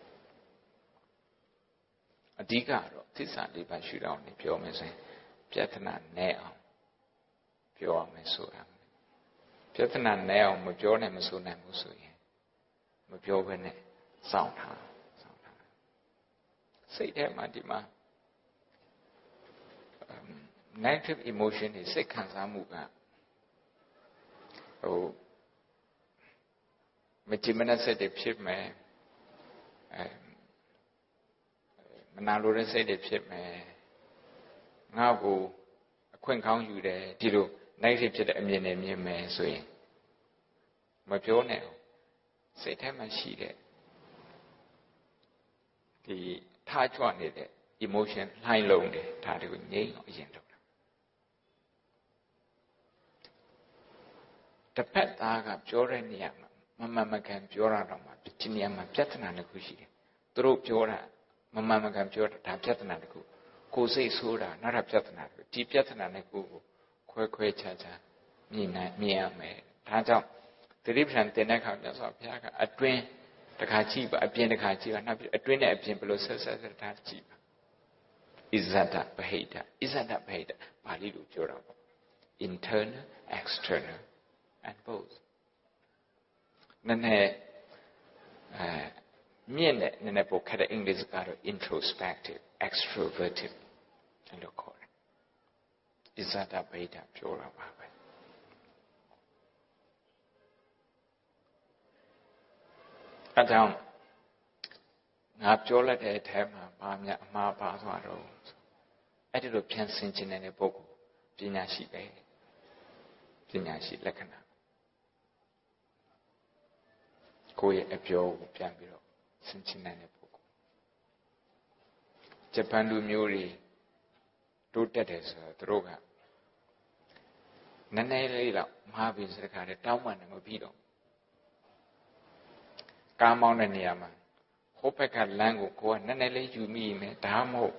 အဓိကတော့သစ္စာလေးပါးရှုထောင့်နေပြောမယ်ဆိုရင်ပြဿနာနည်းအောင်ပြောရမယ်ဆိုတာပြဿနာနည်းအောင်မပြောနိုင်မဆိုနိုင်ဘူးဆိုရင်မပြောဘဲနဲ့စောင့်ထားစောင့်ထားစိတ်ထဲမှာဒီမှာ negative emotion တွေစိတ်ခံစားမှုကဟိုမကြည်မနှက်စိတ်တွေဖြစ်မယ်အဲမနာလိုတဲ့စိတ်တွေဖြစ်မယ်ငါ့ကိုအခွင့်ကောင်းယူတယ်ဒီလို negative ဖြစ်တဲ့အမြင်တွေမြင်မယ်ဆိုရင်မပြောနဲ့စိတ်ထဲမှာရှိတဲ့ဒီထားကြွနေတဲ့ emotion လှိုင်းလုံးတွေဒါတွေကိုငြိမ်းအောင်အရင်လုပ်တာတစ်ဖက်သားကပြောတဲ့နေရာမှာမမှန်မကန်ပြောတာတော့မှဒီနေရာမှာပြဿနာတစ်ခုရှိတယ်သူတို့ပြောတာမမှန်မကန်ပြောတာဒါပြဿနာတစ်ခုကိုယ်စိတ်ဆိုးတာနောက်ထပ်ပြဿနာတစ်ခုဒီပြဿနာနဲ့ကိုယ်ကိုခွဲခွဲခြားခြားမြင်နိုင်မြင်ရမယ်ဒါကြောင့်သသတိပဋ္ဌာန်သင်တဲ့အခါမြတ်စွာဘုရားကအတွင်းတစ်ခါကြည့်ပါအပြင်တစ်ခါကြည့်ပါနောက်ပြီးအတွင်းနဲ့အပြင်ဘယ်လိုဆက်ဆက်ဆက်ထားကြည့်ပါဣဇဒဗဟိတဣဇဒဗဟိတပါဠိလိုပြောတာပေါ့ internal external and both နည်းနည်းအဲမြင့်တဲ့နည်းနည်းပိုခက်တဲ့အင်္ဂလိပ်စကားတော့ introspective extroverted လို့ခေါ်တယ်ဣဇဒဗဟိတပြောတာပါပဲအဲကြောင့်ငါပြောလိုက်တဲ့အထဲမှာဘာများအမှားပါသွားတော့အဲ့ဒီလိုဖြန့်စင်ခြင်းတဲ့ပုဂ္ဂိုလ်ပညာရှိပဲပညာရှိလက္ခဏာကိုယ့်ရဲ့အပြောကိုပြန်ပြီးတော့ဆင်ခြင်နိုင်တဲ့ပုဂ္ဂိုလ်ဂျပန်လူမျိုးတွေတိုးတက်တယ်ဆိုတော့သူတို့ကနည်းနည်းလေးတော့မှားပြီးစကားတွေတောင်းပန်တယ်မပြီးတော့ကားမောင်းတဲ့နေရာမှာဟိုဘက်ကလမ်းကိုကိုကနည်းနည်းလေးယူမိမယ်ဒါမှမဟုတ်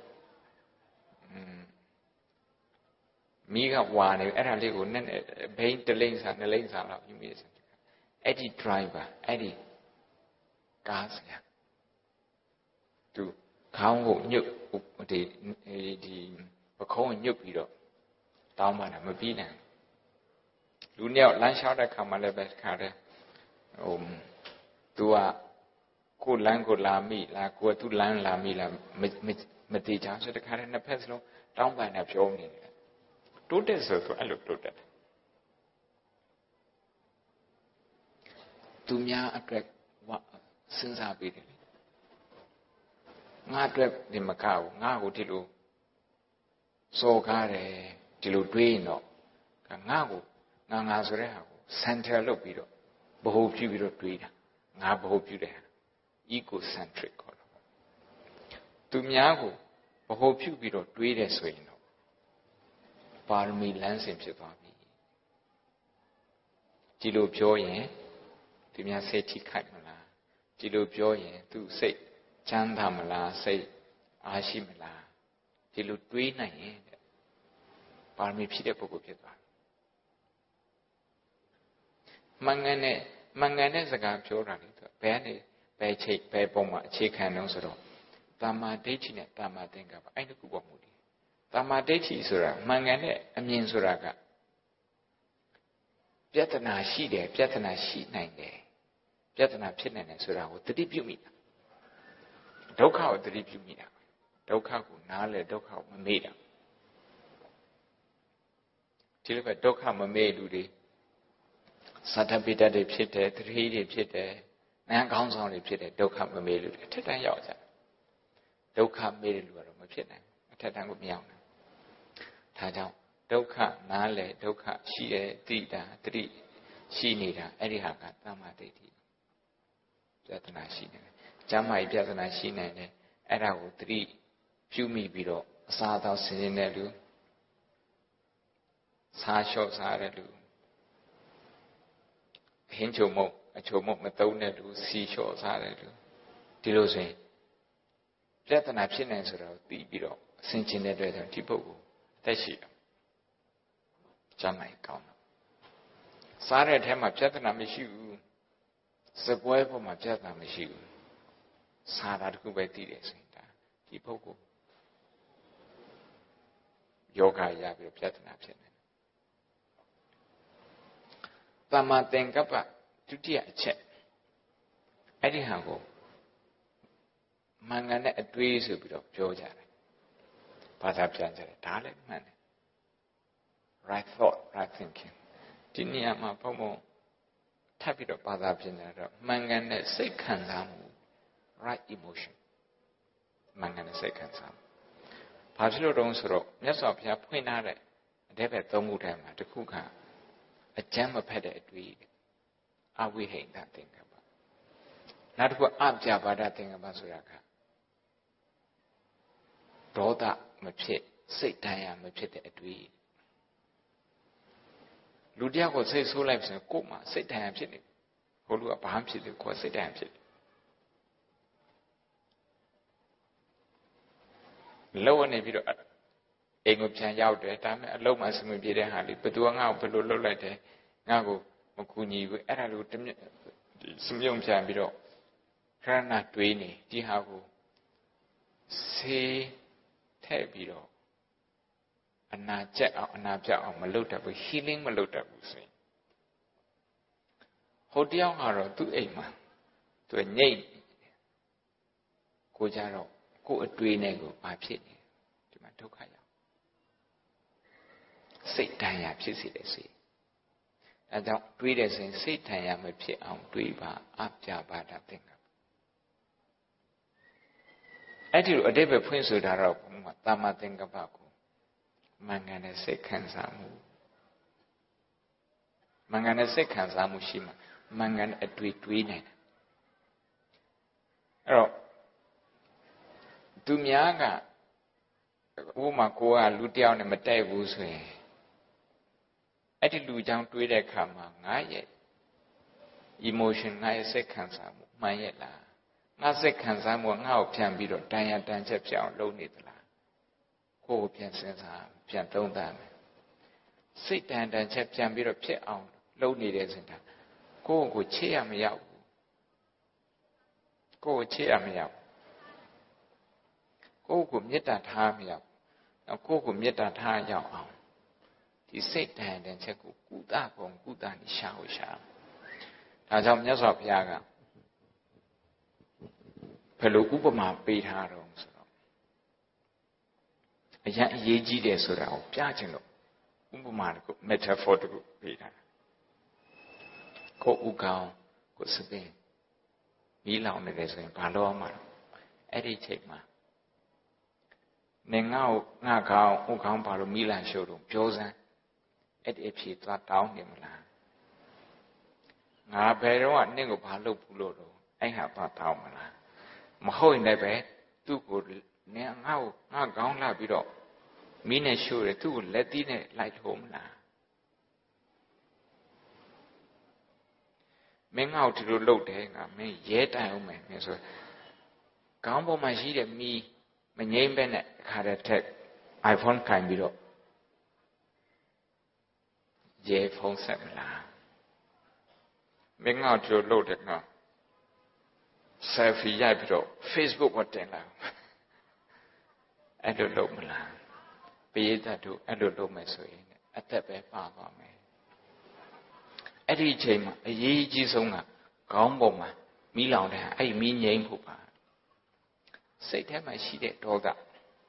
မိကဝါနေအဲ့ဒါလေးကိုနည်းနည်းဘိန်းတလိမ့်စာနှစ်လိမ့်စာလောက်ယူမိတယ်အဲ့ဒီ driver အဲ့ဒီကားဆရာသူခေါင်းကိုညွတ်ဒီဒီပခုံးကိုညွတ်ပြီးတော့တောင်းပန်တာမပြီးနိုင်လူနှစ်ယောက်လမ်းလျှောက်တဲ့ခါမှလည်းပဲခါတယ်ဟိုသူကကိုလမ်းကိုလာမိလားကိုကသူ့လမ်းလာမိလားမမတည်ကြဆိုတခါတည်းနှစ်ဖက်စလုံးတောင်းပန်နေပြောနေတယ်တိုးတက်ဆိုသူအဲ့လိုတိုးတက်တယ်သူများအတွက်စဉ်းစားပြီးတယ်ငါအတွက်ဒီမကဘူးငါ့ကိုဒီလိုစော်ကားတယ်ဒီလိုတွေးရင်တော့ငါ့ကိုငါငါဆိုတဲ့ဟာကိုစင်တာလုပ်ပြီးတော့ဗဟုပြုပြီးတော့တွေးတာငါဗဟုပြုတဲ့ဟာ egocentric ခေါ်တော့သူများကိုဗဟုပြုပြီးတော့တွေးတယ်ဆိုရင်တော့ပါရမီလမ်းစဉ်ဖြစ်သွားပြီဒီလိုပြောရင်သူများစိတ်ထိခိုက်မလားဒီလိုပြောရင်သူစိတ်ချမ်းသာမလားစိတ်အားရှိမလားဒီလိုတွေးနိုင်ရင်ပါရမီဖြစ်တဲ့ပုဂ္ဂိုလ်ဖြစ်သွားမှန်ကန်တဲ့မှန်ကန်တဲ့စကားပြောတာလေဘယ်နဲ့ဘယ်ချိတ်ဘယ်ပုံမှာအခြေခံတော့ဆိုတော့တမ္မာဒိဋ္ဌိနဲ့တမ္မာသင်္ကပ္ပအဲ့ဒီခုပေါ်မူတည်တမ္မာဒိဋ္ဌိဆိုတာမှန်ကန်တဲ့အမြင်ဆိုတာကပြဿနာရှိတယ်ပြဿနာရှိနိုင်တယ်ပြဿနာဖြစ်နိုင်တယ်ဆိုတာကိုသတိပြုမိတာဒုက္ခကိုသတိပြုမိတာဒုက္ခကိုနားလဲဒုက္ခကိုမမေ့တာဒီလိုပဲဒုက္ခမမေ့လူတွေသတ္တပိတ္တတွေဖြစ်တယ်သတိတွေဖြစ်တယ်နန်းကောင်းဆောင်တွေဖြစ်တယ်ဒုက္ခမမေ့လူတွေအထက်တန်းရောက်ကြဒုက္ခမေ့တဲ့လူကတော့မဖြစ်နိုင်အထက်တန်းကိုမရောက်နိုင်ဒါကြောင့်ဒုက္ခနားလဲဒုက္ခရှိတယ်သိတာသတိရှိနေတာအဲ့ဒီဟာကတမ္မာဒိဋ္ဌိပြဿနာရှိနေတယ်ကျမ်းမာရေးပြဿနာရှိနေတယ်အဲ့ဒါကိုသတိပြုမိပြီးတော့အစားအသောက်ဆင်းရဲတဲ့လူစားလျှော့စားတဲ့လူဟင်းချုံမုံအချုံမုံမသုံးတဲ့လူစီလျှော့စားတဲ့လူဒီလိုဆိုရင်ပြဿနာဖြစ်နေဆိုတော့သိပြီးတော့ဆင်ခြင်တဲ့အတွက်ဒီပုဂ္ဂိုလ်အသက်ရှိတယ်ကျမ်းမာရေးကောင်းတယ်စားတဲ့အထဲမှာပြဿနာမရှိဘူးစပွဲပေါ်မှာပြဿနာမရှိဘူးစားတာတခုပဲသိတယ်ဆိုရင်ဒါဒီပုဂ္ဂိုလ်ယောဂရပြီးပြဿနာဖြစ်နေတမ္မာသင်္ကပ္ပဒုတိယအချက်အဲ့ဒီဟာကိုမှန်ကန်တဲ့အတွေးဆိုပြီးတော့ပြောကြတယ်ဘာသာပြန်ကြတယ်ဒါလည်းမှန်တယ် right thought right thinking ဒီနေရာမှာဘုံဘုံထပ်ပြီးတော့ဘာသာပြန်ကြတော့မှန်ကန်တဲ့စိတ်ခံစားမှု right emotion မှန်ကန်တဲ့စိတ်ခံစားမှုဘာဖြစ်လို့တုံးဆိုတော့မြတ်စွာဘုရားဖွင့်ထားတဲ့အဓိပ္ပာယ်သုံးခုထဲမှာတစ်ခုကအကျမ်းမဖက်တဲ့အတွေ့အဝိဟိန္ဒသင်္ကပ္ပနောက်တစ်ခုအပြပါဒသင်္ကပ္ပဆိုတာကဒေါသမဖြစ်စိတ်တိုင်းရမဖြစ်တဲ့အတွေ့လူတယောက်ကိုစိတ်ဆိုးလိုက်ဆိုရင်ကိုယ်မှာစိတ်တိုင်းရဖြစ်နေဟိုလူကဘာမှဖြစ်တယ်ကိုယ်စိတ်တိုင်းရဖြစ်တယ်လောနေပြီးတော့အိမ်ကိုပြန်ရောက်တယ်ဒါပေမဲ့အလုံးမစမပြေတဲ့ဟာလေးဘယ်သူကငါ့ကိုဘယ်လိုလုပ်လိုက်တယ်ငါ့ကိုမကူညီဘူးအဲ့ဒါလိုတမြစမြုံပြန်ပြီးတော့ခရဏတွေးနေဒီဟာကိုဆေးထည့်ပြီးတော့အနာကျက်အောင်အနာပြောက်အောင်မလုပ်တတ်ဘူး healing မလုပ်တတ်ဘူးဆိုရင်ဟိုတယောက်ကတော့သူ့အိမ်မှာသူညိတ်ကိုကြတော့ကိုယ်အတွေးနဲ့ကိုဘာဖြစ်နေဒီမှာဒုက္ခရောက်စိတ်တန်ရာဖြစ်စေတယ်ဆိုအဲကြောင့်တွေးတယ်ဆိုရင်စိတ်တန်ရာမဖြစ်အောင်တွေးပါအပြပါဒသင်္ကပ္ပအဲ့ဒီလိုအတိတ်ပဲဖွင့်ဆိုတာတော့ဘုရားတာမသင်္ကပ္ပကိုမင်္ဂန်တဲ့စိတ်ခံစားမှုမင်္ဂန်တဲ့စိတ်ခံစားမှုရှိမှမင်္ဂန်အတွေ့တွေးနိုင်တယ်အဲ့တော့သူများကဥပမာကိုကလူတယောက်နဲ့မတိုက်ဘူးဆိုရင်အဲ့ဒီလူကြောင့်တွေးတဲ့အခါမှာငါရဲ့ emotion ငါရဲ့စိတ်ခံစားမှုမှန်ရဲ့လားငါစိတ်ခံစားမှုငါ့ကိုပြန်ပြီးတော့တန်ရတန်ချက်ပြောင်းလုပ်နေသလားကိုယ်ကိုပြန်စဉ်းစားပြန်သုံးသပ်မယ်စိတ်တန်တန်ချက်ပြန်ပြီးတော့ဖြစ်အောင်လုပ်နေတယ်ဆိုတာကိုယ့်ကိုချစ်ရမရောက်ဘူးကိုယ့်ကိုချစ်ရမရောက်ကိုယ့်ကိုမေတ္တာထားမရောက်နောက်ကိုယ့်ကိုမေတ္တာထားရောက်အောင်ဒီစိတ်တန်တန်ချက်ကိုကုသပုံကုသနေရှာဝရှာဒါကြောင့်မြတ်စွာဘုရားကဘယ်လိုဥပမာပေးထားတော့ဆိုတော့အရင်အရေးကြီးတယ်ဆိုတာကိုပြချင်လို့ဥပမာတခု metaphor တခုပေးထားကိုဥကောင်ကိုစပင်းမီးလောင်နေတယ်ဆိုရင်ဘာလို့အောင်မှာအဲ့ဒီချိန်မှာနေငါ့ကိုငါကောင်းဥကောင်ဘာလို့မီးလန့်ရှို့တော့ပြောစမ်းအဲ့ဒီအဖြစ်သွားတောင်းနေမလားငါဘယ်တော့ကနင့်ကိုဘာလုပ်ဘူးလို့တော့အဲ့ဟာသွားတောင်းမလားမဟုတ်ရင်လည်းပဲသူ့ကိုနေငါ့ကိုငါကောင်းလာပြီးတော့မီးနဲ့ရှို့တယ်သူ့ကိုလက်သီးနဲ့လိုက်ထုံးမလားမင်းငါ့ကိုဒီလိုလုပ်တယ်ငါမင်းရဲတိုင်အောင်မယ်မင်းဆိုခေါင်းပေါ်မှာရှိတဲ့မီးမငိမ့်ပဲနဲ့ခါတဲ့ထက် iPhone ခိုင်ပြီးတော့ရဲဖုန်းဆက်မလားမင်းငါ့ကိုဒီလိုလုပ်တယ်ငါ selfie ရိုက်ပြီးတော့ Facebook ကိုတင်လာအဲ့လိုလုပ်မလားပိယတတ်တို့အဲ့လိုလုပ်မယ်ဆိုရင်အသက်ပဲပါသွားမယ်အဲ့ဒီအချိန်မှာအရေးကြီးဆုံးကခေါင်းပေါ်မှာမီးလောင်တဲ့အဲ့မီးငြိမ်းဖို့ပါစိတ်ထဲမှာရှိတဲ့ဒေါသ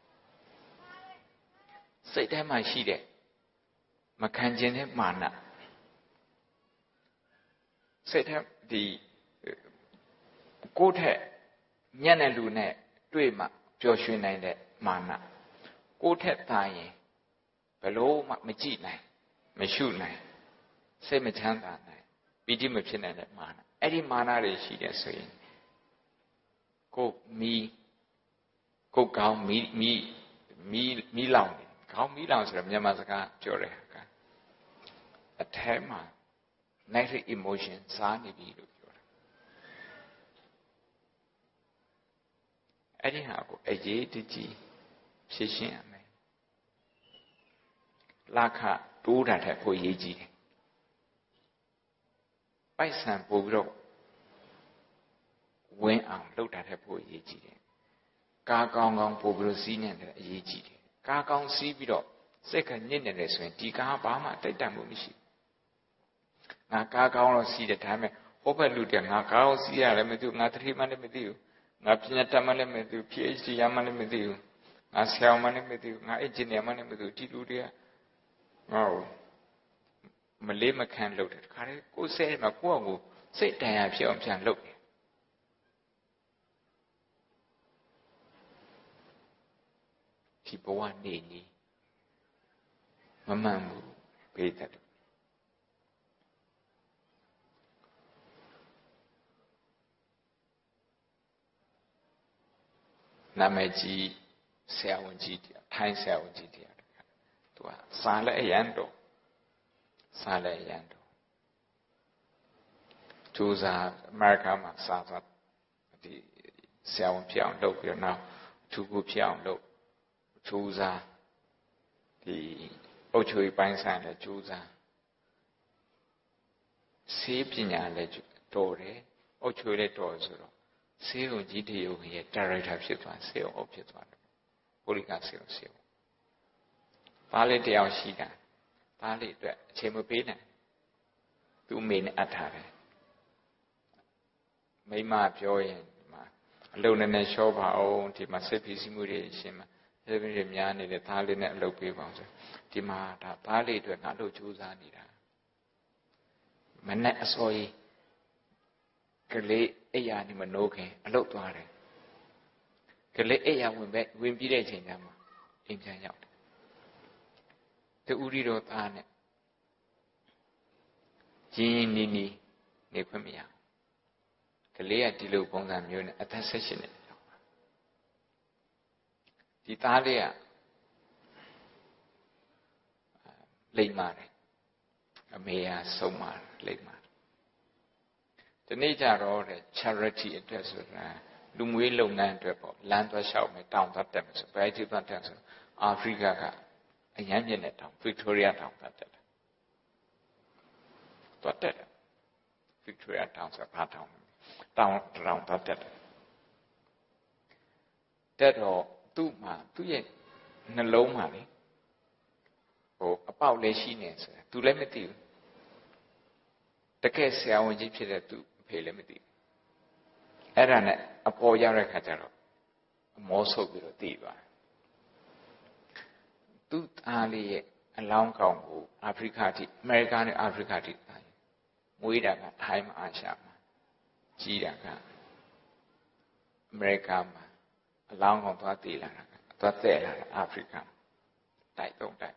စိတ်ထဲမှာရှိတဲ့မခံကျင်တဲ့မာနစိတ်ထဲဒီကိုယ်ထက်ညံ့တဲ့လူနဲ့တွေ့မှပျော်ရွှင်နိုင်တဲ့မာနကိုယ်ထက်သာရင်ဘယ်လို့မှမကြည့်နိုင်မရှုနိုင်စိတ်မချမ်းသာနိုင်ပီတိမဖြစ်နိုင်တဲ့မာနအဲ့ဒီမာနတွေရှိတယ်ဆိုရင်ကိုမီကိုကောင်းမီမီမီမီလောင်တယ်ခေါင်းမီလောင်ဆိုတော့မြန်မာစကားပြောတယ်အထဲမှာ negative emotion စားနေပြီလို့ပြောတာအဲ့ဒီဟာကိုအရေးတကြီးဖြည့်ရှင်းရမယ်လခတိုးတာတဲ့ကိုရေးကြည့်တယ်ပိုက်ဆံပို့ပြီးတော့ဝင်းအောင်လုပ်တာတဲ့ကိုရေးကြည့်တယ်ကားကောင်းကောင်းပို့ပြီးတော့စီးနေတယ်အရေးကြီးတယ်ကားကောင်းစီးပြီးတော့စိတ်ကညစ်နေတယ်ဆိုရင်ဒီကားဘာမှတိတ်တတ်မှုမရှိငါကားကောင်းတော့စီးတယ်ဒါပေမဲ့ဟိုဘက်လူတည်းငါကားကောင်းစီးရတယ်မသိဘူးငါတတိမှလည်းမသိဘူးငါပညာတတ်မှလည်းမသိဘူး PhD ရမှလည်းမသိဘူးငါဆရာမှလည်းမသိဘူးငါ engineer မှလည်းမသိဘူးဒီလူတွေကငါ့ကိုမလေးမခံလုပ်တယ်တခါတည်းကိုယ်စိတ်မှာကိုယ့်အကိုစိတ်တန်ရာဖြစ်အောင်ပြန်လုပ်တယ်ဒီဘဝနေနေမမှန်ဘူးပိဋကတ်နာမည်ကြီးဆရာဝန်ကြီးတရားထိုင်းဆရာဝန်ကြီးတရားသူကစားလဲအရန်တော့စားလဲအရန်တော့ကျိုးစားအမေရိကန်မှာစားသွားဒီဆရာဝန်ဖြစ်အောင်လုပ်ပြီးတော့နောက်သူကိုဖြစ်အောင်လုပ်ကျိုးစားဒီအုတ်ချွေပိုင်းဆိုင်လဲကျိုးစားဆေးပညာလည်းတော်တယ်အုတ်ချွေးလည်းတော်ဆိုတော့ဆေးရုံကြီးတရုံရဲ့ဒါရိုက်တာဖြစ်သွားဆေးရုံအုပ်ဖြစ်သွားတယ်ပုလိကဆေးရုံဆေးရုံသားလေးတယောက်ရှိတာသားလေးအတွက်အချိန်မပေးနိုင်သူ့မိနဲ့အပ်ထားတယ်မိမပြောရင်ဒီမှာအလုံးနဲ့ရှောပါအောင်ဒီမှာစစ်ပစ္စည်းမှုတွေရှင်မှာစစ်ပစ္စည်းတွေများနေတဲ့သားလေးနဲ့အလုပ်ပေးပါအောင်ဆိုဒီမှာဒါသားလေးအတွက်ငါတို့ကြိုးစားနေတာမနဲ့အစောကြီးကလေးအိယာနေမနိုးခင်အလုပ်သွားတယ်ကလေးအိယာဝင်ပဲဝင်ပြီးတဲ့ချိန်ကျမှအိမ်ပြန်ရောက်တယ်တူရီတော်သားနဲ့ရင်းရင်းနီးနီးနေခွင့်မရဘူးကလေးကဒီလိုပုံစံမျိုးနဲ့အသက်ဆက်ရှင်နေတယ်ဒီသားလေးကလိမ့်မာတယ်အမေကဆုံးမာလိမ့်မာဒီနေ့ကြတော့တဲ့ charity အတွက်ဆိုတာလူမွေးလုပ်ငန်းအတွက်ပေါ့လမ်းသွားလျှောက်မယ်တောင်သွားတက်မယ်ဆိုဘယ်အထိသွားတက်ဆိုအာဖရိကကအញ្ញမ်းမြင့်တဲ့တောင် Victoria တောင်သွားတက်တယ်သွားတက်တယ် Victoria တောင်ဆိုတာဘာတောင်တောင်တောင်သွားတက်တယ်တက်တော့သူ့မှာသူ့ရဲ့နှလုံးမှာလေဟိုအပေါက်လေးရှိနေဆိုတာသူလည်းမသိဘူးတကယ်ဆရာဝန်ကြီးဖြစ်တဲ့သူအဖေလည်းမသိဘူးအဲ့ဒါနဲ့အပေါ်ရောက်တဲ့ခါကျတော့အမောဆုပ်ပြီးတော့သိသွားတယ်သူ့သားလေးရဲ့အလောင်းကောင်ကိုအာဖရိကတိအမေရိကန်နဲ့အာဖရိကတိမွေးတာကထိုင်းမှာအာရှမှာကြီးတာကအမေရိကန်မှာအလောင်းကောင်သွားတည်လာတာသွားတဲ့လာတာအာဖရိကတိုက်တော့တိုက်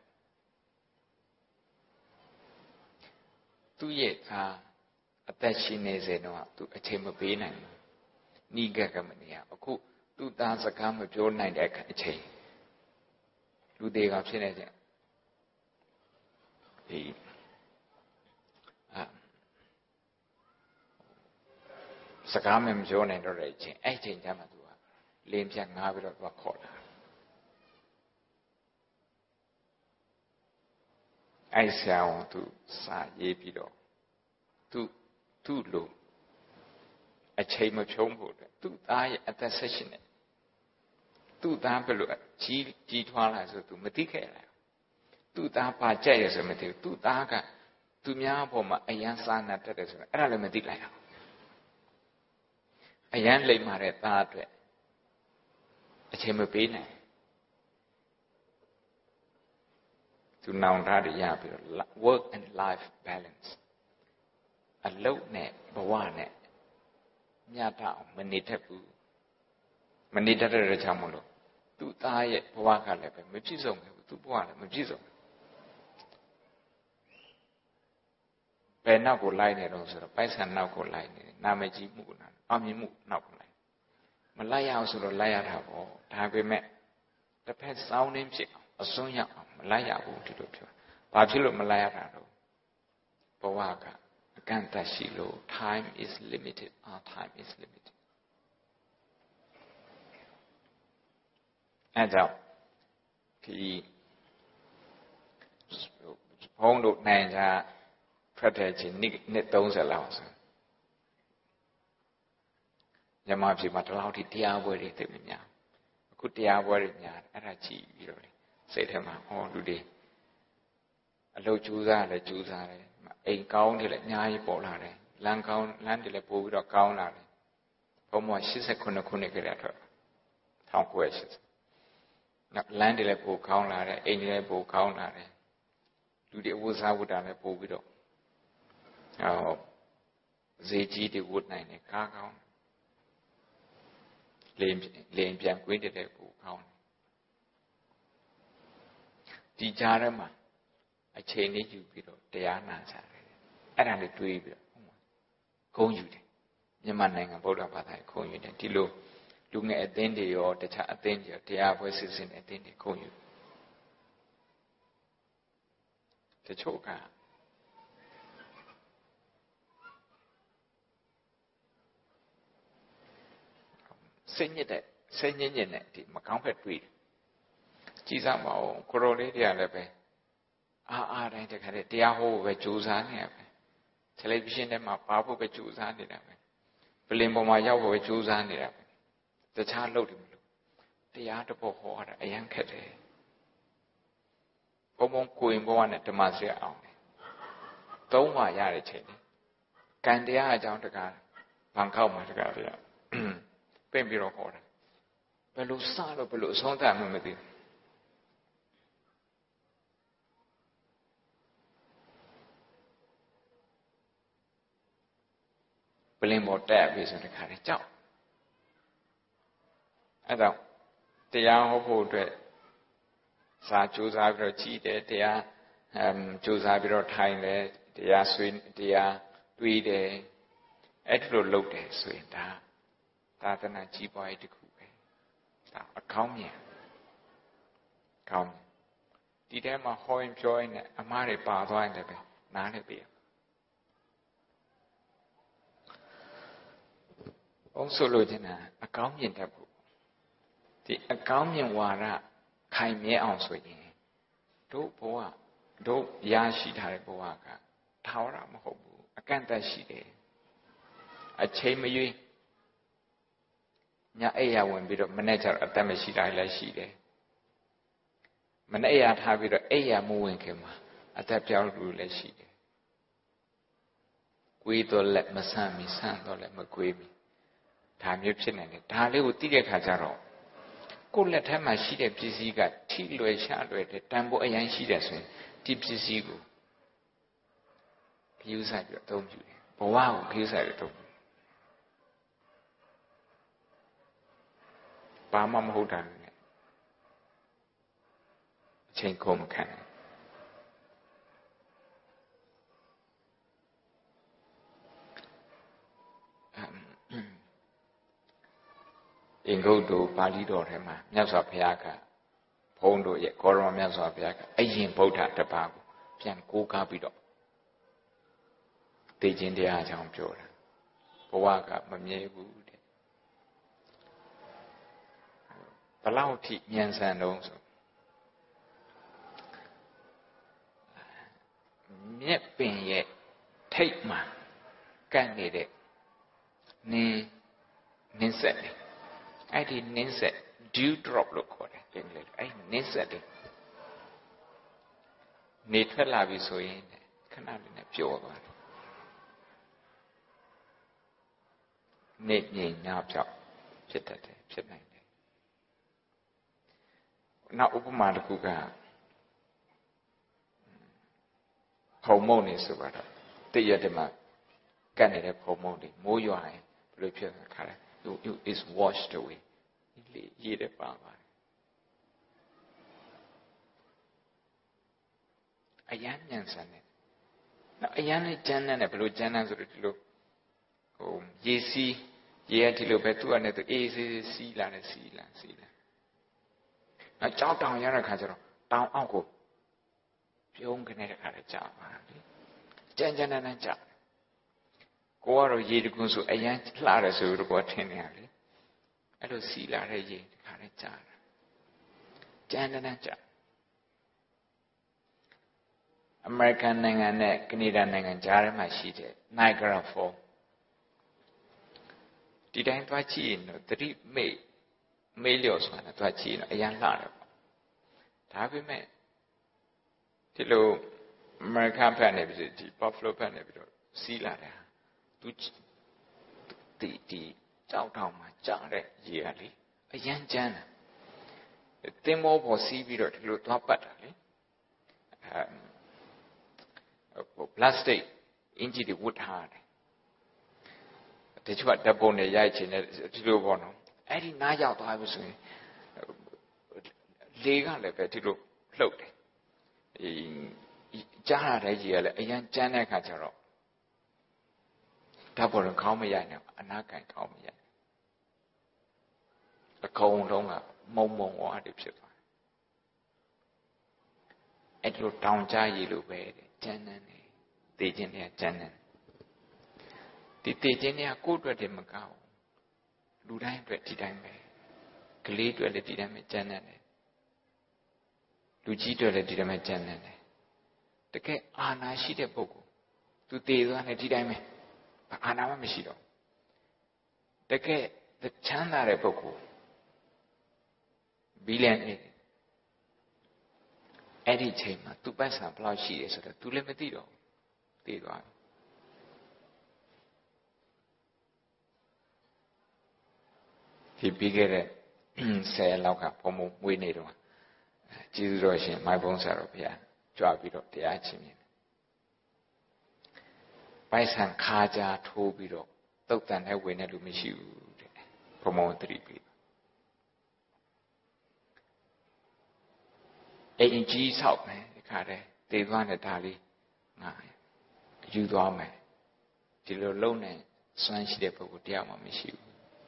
သူ့ရဲ့သားအသက်ရှင်နေစေတော့သူအချိန်မပေးနိုင်ဘူးနီးကကမနေရအခုသူ့သားစကားမပြောနိုင်တဲ့အချိန်လူတွေကဖြစ်နေကြဒီအာစကားမပြောနိုင်တော့တဲ့အချိန်အဲ့ချိန်ကျမှသူကလင်းပြငားပြီးတော့သူကခေါ်လာအဲ့ဆရာဝန်သူစာရေးပြီးတော့သူသူ့လိုအချိန်မဖြုံးဖို့အတွက်သူ့သားရဲ့အသက်ဆက်ရှင်နေသူ့သားဘယ်လိုကြီးကြီးထွားလာဆိုသူမသိခဲ့ရဘူးသူ့သားပါကြက်ရဆိုမသိဘူးသူ့သားကသူများဘောမှာအယံစာနာတတ်တယ်ဆိုတော့အဲ့ဒါလည်းမသိလိုက်အောင်အယံလိမ့်မာတဲ့သားအတွက်အချိန်မပေးနိုင်သူနောင်တရရပြီးတော့ work and life balance အလုပ်နဲ့ဘဝနဲ့ညတာအောင်မနေတတ်ဘူးမနေတတ်တဲ့ကြောင့်မလို့သူ့သားရဲ့ဘဝကလည်းပဲမပြည့်စုံဘူးသူ့ဘဝလည်းမပြည့်စုံဘူးဘယ်နောက်ကိုလိုက်နေတော့ဆိုတော့ပိုက်ဆံနောက်ကိုလိုက်နေတယ်နာမည်ကြီးမှုနာအောင်မြင်မှုနောက်ကိုလိုက်မလိုက်ရအောင်ဆိုတော့လိုက်ရတာပေါ့ဒါပေမဲ့တစ်ဖက်စောင်းနှင်းဖြစ်အောင်အစွန်းရောက်အောင်မလိုက်ရဘူးဒီလိုပြောဘာဖြစ်လို့မလိုက်ရတာတော့ဘဝကအကန့်အသတ်ရှိလို့ time is limited our time is limited အဲကြောင့်ဒီဘုန်းတို့နိုင်ကြထွက်တဲ့ချင်းနှစ်သုံးဆယ်လောက်ဆိုညမဖြစ်မှာတလောက်ထိတရားပွဲတွေသိမများအခုတရားပွဲတွေများအဲ့ဒါကြည့်ပြီးတော့စိတ်ထဲမှာဟောလူတွေအလုပ်ကြိုးစားလည်းကြိုးစားတယ်အိမ်ကောင်းတယ်လည်းအများကြီးပေါ်လာတယ်လမ်းကောင်းလမ်းတွေလည်းပို့ပြီးတော့ကောင်းလာတယ်ဘုံမှာ၈၈ခုနှစ်ခုနှစ်ကလေးထွက်၁၉၈၀နောက်လမ်းတွေလည်းပို့ကောင်းလာတယ်အိမ်တွေလည်းပို့ကောင်းလာတယ်လူတွေဝတ်စားဝတ်တာလည်းပို့ပြီးတော့ဟောဈေးကြီးတွေဝတ်နိုင်တယ်ကားကောင်းလင်းလင်းပြန်ကွင်းတဲ့ပို့ကောင်းဒီကြားထဲမှာအချိန်လေးယူပြီးတော့တရားနာကြတယ်အဲ့ဒါလေးတွေးပြီးတော့ဂုဏ်ယူတယ်မြန်မာနိုင်ငံဗုဒ္ဓဘာသာဂုဏ်ယူတယ်ဒီလိုလူငယ်အသင်းတွေရောတခြားအသင်းတွေရောတရားပွဲစစ်စစ်တဲ့အသင်းတွေဂုဏ်ယူတချို့ကစိတ်ညစ်တဲ့စိတ်ညစ်ညစ်နဲ့ဒီမကောင်းဖက်တွေးတယ်ကြည်စမ်းပါဦးကိုရိုလေးတွေကလည်းပဲအားအားတိုင်းတခါတည်းတရားဟောဖို့ပဲကြိုးစားနေရပဲ television ထဲမှာပါဖို့ပဲကြိုးစားနေတာပဲပလင်ပေါ်မှာရောက်ဖို့ပဲကြိုးစားနေတာပဲတခြားလုပ်တယ်မလို့တရားတစ်ပုဒ်ဟောတာအယံခက်တယ်ဘုံဘုံကိုရင်ဘဝနဲ့ဓမ္မစရအောင်သုံးပါရတဲ့ချိန်လေးကံတရားအကြောင်းတကားဘန်ကောက်မှာတကားပြပင့်ပြီးတော့ဟောတာဘယ်လိုစလို့ဘယ်လိုအဆုံးသတ်မှမသိဘူးပလင်ပေါ်တက်ပြီဆိုတဲ့ခါလေးကြောက်အဲ့တော့တရားဟောဖို့အတွက်စာကြိုးစားပြီးတော့ကြည်တယ်တရားအမ်ကြိုးစားပြီးတော့ထိုင်တယ်တရားဆွေးတရားတွေးတယ်အဲ့လိုလုပ်တယ်ဆိုရင်ဒါသာသနာကြီးပွားရေးတစ်ခုပဲဒါအကောင်းမြင်ကောင်းဒီထဲမှာဟောရင်ပြောရင်လည်းအမားတွေပါသွားရင်လည်းပဲနားလည်းပြအောင်ဆိုလို့ချင်းတာအကောင်းမြင်တတ်ဖို့ဒီအကောင်းမြင်ဝါဒခိုင်မြဲအောင်ဆိုရင်တို့ဘဝတို့ရရှိထားတဲ့ဘဝကထာဝရမဟုတ်ဘူးအကန့်အသတ်ရှိတယ်အချိန်မရွေးညအိယာဝင်ပြီးတော့မနေ့ကျတော့အသက်မရှိတာလည်းရှိတယ်မနေ့အိယာထားပြီးတော့အိယာမဝင်ခင်မှာအသက်ပြောင်းလို့လည်းရှိတယ်ကိုယ်တော့လက်မဆန့်မီဆန့်တော့လည်းမကိုယ်မီဒါမျိုးဖြစ်နေတယ်ဒါလေးကိုသိတဲ့ခါကျတော့ကိုယ်လက်ထက်မှာရှိတဲ့ပစ္စည်းကထိလွယ်ရှားလွယ်တဲ့တန်ဖိုးအရင်ရှိတယ်ဆိုရင်ဒီပစ္စည်းကိုခရူးဆိုင်ပြီးတော့အသုံးပြုတယ်ဘဝကိုခရူးဆိုင်ပြီးတော့ဘာမှမဟုတ်တာနဲ့အချိန်ကုန်မခံဘူးအင်္ဂုတ္တပါဠိတော်ထဲမှာမြတ်စွာဘုရားကဘုန်းတို့ရဲ့ကောရမမြတ်စွာဘုရားကအရင်ဗုဒ္ဓတစ်ပါးကိုပြန်ကိုးကားပြီးတော့သိခြင်းတရားအကြောင်းပြောတာဘဝကမမြဲဘူးတဲ့ဘလောက်ထိဉာဏ်ဆန်တော့ဆိုမြက်ပင်ရဲ့ထိတ်မှာကန့်နေတဲ့နင်းနင်းဆက်တယ်အဲ့ဒီနင်းဆက် dew drop လို့ခေါ်တယ်အင်္ဂလိပ်အဲ့နင်းဆက်တယ်နေထွက်လာပြီဆိုရင်ခဏလေးနဲ့ပျော်သွားတယ်နေငြိမ်ညပြောက်ဖြစ်တတ်တယ်ဖြစ်နိုင်တယ်နောက်ဥပမာတစ်ခုကဖုံမုံနေဆိုတော့တည့်ရက်တည်းမှာကတ်နေတဲ့ဖုံမုံတွေမိုးရွာရင်ဘယ်လိုဖြစ်လဲခါလဲYou, you is washed away. ရေးတယ်ပါပါတယ်အယံဉာဏ်ဆန်တယ်နောက်အယံနဲ့ကျမ်းနဲ့ဘယ်လိုကျမ်းနဲ့ဆိုတော့ဒီလိုဟိုရေစီးရေကဒီလိုပဲသူ့အနေနဲ့သူအေးစေးစီးလာတယ်စီးလာစီးလာနောက်ကြောက်တောင်ရတဲ့ခါကျတော့တောင်အောက်ကိုပြုံးကနေတဲ့ခါလည်းကြာပါလေကျန်ကျန်နဲ့နဲ့ကြာကိုကတော့ရေတကွန်းဆိုအယံလှတယ်ဆိုတော့ကိုထင်နေရလေအဲ့လိုစီလာတဲ့ရေဒီခါနဲ့ကြာတာကျန်တဲ့နဲ့ကြာအမေရိကန်နိုင်ငံနဲ့ကနေဒါနိုင်ငံကြားထဲမှာရှိတဲ့ Niagara Falls ဒီတိုင်းသွားကြည့်ရင်တော့သတိမေ့မေ့လျော့ဆိုတာသွားကြည့်ရင်တော့အယံလှတယ်ပေါ့ဒါပေမဲ့ဒီလိုအမေရိကန်ဘက်နေပြီးဒီ Buffalo ဘက်နေပြီးတော့စီးလာတယ်သူဒီဒီကြောက်တောင်မှာကြာတဲ့ရေကလေအရန်ကျန်းတယ်သင်္ဘောပေါ်စီးပြီးတော့ဒီလိုသွားပတ်တာလေအဲပလတ်စတစ်အင်ဂျီတွေဝတ်ထားတယ်တချို့ကဓာတ်ပုံတွေရိုက်ချင်တယ်ဒီလိုပေါ့နော်အဲ့ဒီနားရောက်သွားပြီဆိုရင်လေကလည်းပဲဒီလိုလှုပ်တယ်ကြားရတဲ့ရေကလည်းအရန်ကျန်းတဲ့အခါကျတော့ဓာတ်ပေါ်တော့ခေါင်းမရိုက်နဲ့အနာကန်ခေါင်းမရိုက်အကုန်လုံးကမုံမုံဝါးတွေဖြစ်သွားတယ်အဲ့လိုတောင်ကြရေလိုပဲတဲ့ကျန်းနေတယ်တေခြင်းတွေကကျန်းနေဒီတေခြင်းတွေကကိုယ့်အတွက်တည်းမကောက်လူတိုင်းအတွက်ဒီတိုင်းပဲကလေးအတွက်လည်းဒီတိုင်းပဲကျန်းနေတယ်လူကြီးအတွက်လည်းဒီတိုင်းပဲကျန်းနေတယ်တကယ်အာနာရှိတဲ့ပုဂ္ဂိုလ်သူတည်သွားတယ်ဒီတိုင်းပဲအာနာမမရှိတော့တကယ်ချမ်းသာတဲ့ပုဂ္ဂိုလ်ဘီလီယံနေအဲ့ဒီချိန်မှာသူပတ်စံဘယ်လောက်ရှိတယ်ဆိုတော့ तू လည်းမသိတော့တည်သွားပြီဒီပြီးခဲ့တဲ့ဆယ်လောက်ကဘုံဘုံမွေးနေတော့ကျေးဇူးတော်ရှင်မိုက်ဘုံဆရာတော်ဘုရားကြွပြီးတော့တရားချင်းမြင်ပိုက်ဆံခါကြထိုးပြီးတော့တုတ်တန်နဲ့ဝင်တဲ့လူမရှိဘူးတဲ့ဘုံဘုံသတိပြီးအိမ်ကြီးဆောက်မယ်ဒီခါတည်းတည်သွားတဲ့ဒါလေးငါယူသွားမယ်ဒီလိုလုံးနဲ့စွမ်းရှိတဲ့ပုဂ္ဂိုလ်တရားမှမရှိဘူး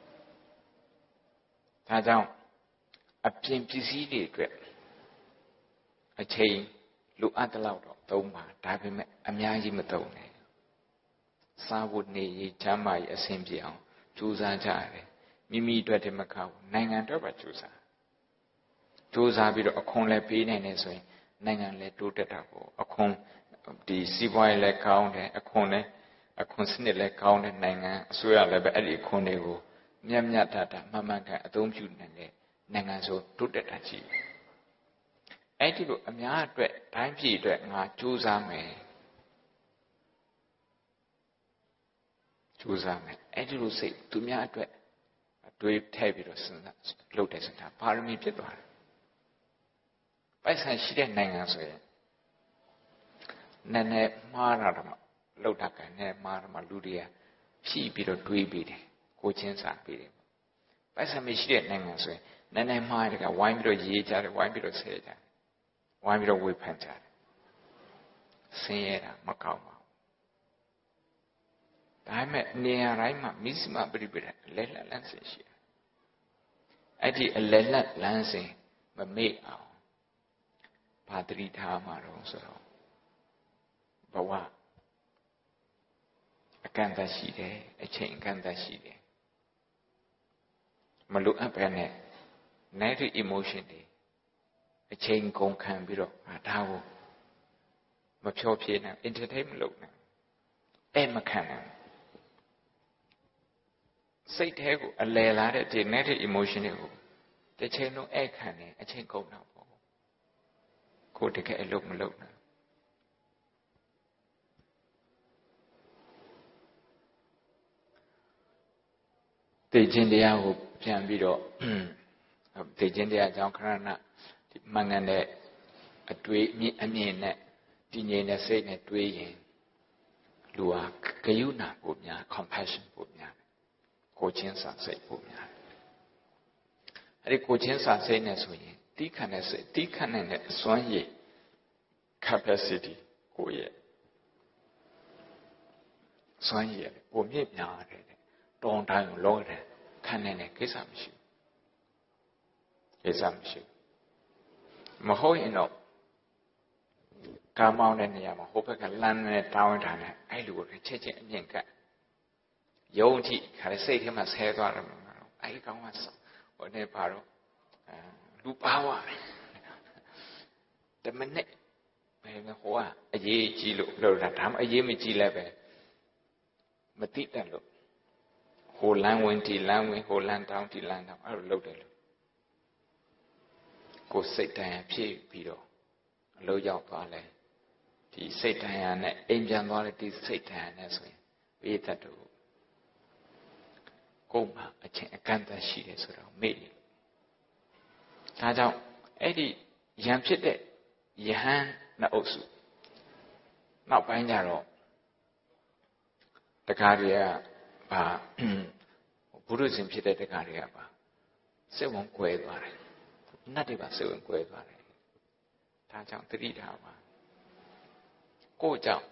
ဒါကြောင့်အပြင်ပစ္စည်းတွေအတွက်အချိန်လိုအပ်တဲ့လောက်တော့သုံးပါဒါပေမဲ့အများကြီးမသုံးနဲ့စားဖို့နေရေးချမ်းသာရေးအဆင်ပြေအောင်ကြိုးစားကြရတယ်မိမိအတွက်တည်းမကဘူးနိုင်ငံအတွက်ပါကြိုးစားကြိုးစားပြီးတော့အခွန်လည်းပေးနိုင်တယ်ဆိုရင်နိုင်ငံလည်းတိုးတက်တာပေါ့အခွန်ဒီစီးပွားရေးလည်းကောင်းတယ်အခွန်လည်းအခွန်စနစ်လည်းကောင်းတဲ့နိုင်ငံအစိုးရလည်းပဲအဲ့ဒီအခွန်တွေကိုမြတ်မြတ်တတ်တာမှန်မှန်ကန်အသုံးပြုနိုင်တဲ့နိုင်ငံဆိုတိုးတက်တာကြီးအဲ့ဒီလိုအများအတွက်တိုင်းပြည်အတွက်ငါကြိုးစားမယ်ကြိုးစားမယ်အဲ့ဒီလိုစိတ်သူများအတွက်အတွေးထည့်ပြီးတော့စဉ်းစားလုပ်တဲ့စကားပါရမီဖြစ်သွားတယ်ပိုက်ဆံရှိတဲ့နိုင်ငံဆိုရင်နည်းနည်းမှားတာတော့လောက်တာကနည်းမှားတော့မှလူတွေကဖြီးပြီးတော့တွေးပြီးတယ်ကိုချင်းစာပြီးတယ်ပိုက်ဆံမရှိတဲ့နိုင်ငံဆိုရင်နည်းနည်းမှားတယ်ကဝိုင်းပြီးတော့ရေးကြတယ်ဝိုင်းပြီးတော့ဆဲကြတယ်ဝိုင်းပြီးတော့ဝေဖန်ကြတယ်ဆင်းရဲတာမကောင်းပါဘူးဒါပေမဲ့နေရာတိုင်းမှာမိစမပရိပဒအလဲလက်လန်းစင်ရှိတယ်အဲ့ဒီအလဲလက်လန်းစင်မမေ့အောင်ဘာတတိထားမှာတော့ဆိုတော့ဘဝအကန့်အသတ်ရှိတယ်အချိန်အကန့်အသတ်ရှိတယ်မလိုအပ်ပဲနဲ့ negative emotion တွေအချိန်ကုန်ခံပြီးတော့ဒါကိုမဖြောပြနိုင် entertain မလုပ်နိုင်အဲ့မခံနိုင်စိတ်ထဲကိုအလယ်လာတဲ့ဒီ negative emotion တွေကိုတစ်ချိန်လုံးအဲ့ခံနေအချိန်ကုန်တော့ပေါ့ကိုတကယ်အလုပ်မလုပ်နိုင်သိခြင်းတရားကိုပြန်ပြီးတော့သိခြင်းတရားကြောင့်ခရဏဒီမှန်ကန်တဲ့အတွေးအမြင်နဲ့တည်ငြိမ်တဲ့စိတ်နဲ့တွေးရင်လူဟာဂရုဏာပိုများ compassion ပိုများကိုချင်းစာစိတ်ပိုများအဲ့ဒီကိုချင်းစာစိတ်နဲ့ဆိုရင်တီးခံတဲ့စိတ်တီးခံနိုင်တဲ့အစွမ်းရည် capacity ကိုရဲ့စွမ်းရည်ပိုမြင့်များတယ်တောင်းတိုင်းကိုလောတယ်ခံနိုင်တဲ့ကိစ္စမရှိဘူးကိစ္စမရှိဘူးမဟုတ်ရင်တော့ကာမောင်းတဲ့နေရာမှာဟိုဘက်ကလမ်းနဲ့တောင်းထားတယ်အဲ့လိုကိုချက်ချင်းအမြင့်ကပ်ယုံကြည်ခါစိတ်ထဲမှာဆဲသွားတယ်အဲ့ဒီကောင်းကဟိုနဲ့ပါတော့လူပါဝါတမနဲ့ဘယ်မှာဟိုကအရေးကြီးလို့လို့ဒါဒါမှအရေးမကြီးလည်းပဲမတိတတ်လို့ဟိုလမ်းဝင်ဒီလမ်းဝင်ဟိုလမ်းတောင်းဒီလမ်းတောင်းအဲ့လိုလုပ်တယ်လို့ကိုစိတ်တိုင်းဖြည့်ပြီးတော့အလို့ရောက်သွားလဲဒီစိတ်တိုင်းနဲ့အိမ်ပြန်သွားတဲ့ဒီစိတ်တိုင်းနဲ့ဆိုရင်ဝိတ္တတို့ကိုယ်မှာအချင်းအကန့်အသတ်ရှိတယ်ဆိုတော့မေ့တယ်ဒါကြောင့်အဲ့ဒီယံဖြစ်တဲ့ယဟန်နှစ်အုပ်စုနောက်ပိုင်းကျတော့တခါတည်းကဘာဘုရုရှင်ဖြစ်တဲ့တခါတည်းကပါစိတ်ဝင်ကွဲသွားတယ်နတ်တွေပါစိတ်ဝင်ကွဲသွားတယ်ဒါကြောင့်တတိထားပါကိုယ့်ကြောင့်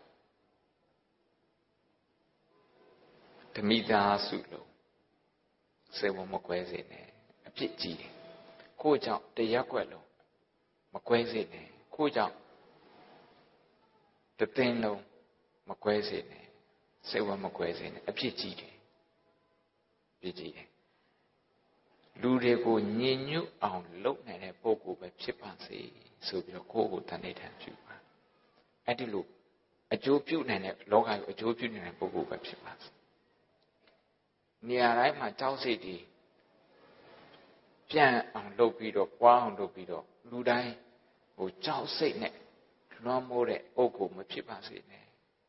ဓမိသားစုလို့စိတ်ဝင်မကွဲစေနဲ့အပြစ်ကြီးတယ်ကိုယ့်ကြောင့်တရားကွက်လို့မကွဲစေနဲ့ကိုယ့်ကြောင့်တသိန်းလုံးမကွဲစေနဲ့စိတ်ဝင်မကွဲစေနဲ့အပြစ်ကြီးတယ်ပြစ်ကြီးတယ်လူတွေကိုညင်ညွတ်အောင်လုပ်နိုင်တဲ့ပုဂ္ဂိုလ်ပဲဖြစ်ပါစေဆိုပြီးတော့ကိုယ့်ကိုတဏှိထံပြုပါအဲ့ဒီလိုအကျိုးပြုနိုင်တဲ့လောကကိုအကျိုးပြုနိုင်တဲ့ပုဂ္ဂိုလ်ပဲဖြစ်ပါစေနေရာတိုင်းမှာကြောက်စိတ်တွေပြန်အောင်လုပ်ပြီးတော့ပွားအောင်လုပ်ပြီးတော့လူတိုင်းဟိုကြောက်စိတ်နဲ့လွှမ်းမိုးတဲ့ပုဂ္ဂိုလ်မဖြစ်ပါစေနဲ့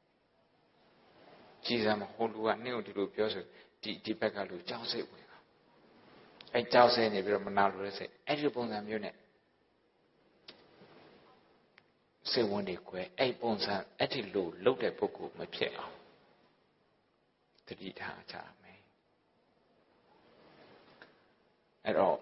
ကြည်စမ်းမဟိုလူကနင့်ကိုဒီလိုပြောဆိုဒီဒီဘက်ကလူကြောက်စိတ်ဝင်အောင်အဲကြောက်စိတ်နေပြီးတော့မနာလိုတဲ့စိတ်အဲ့ဒီပုံစံမျိုးနဲ့စိတ်ဝင်တွေကွယ်အဲ့ပုံစံအဲ့ဒီလိုလုပ်တဲ့ပုဂ္ဂိုလ်မဖြစ်အောင်တတိထားကြမယ်အဲ့တော့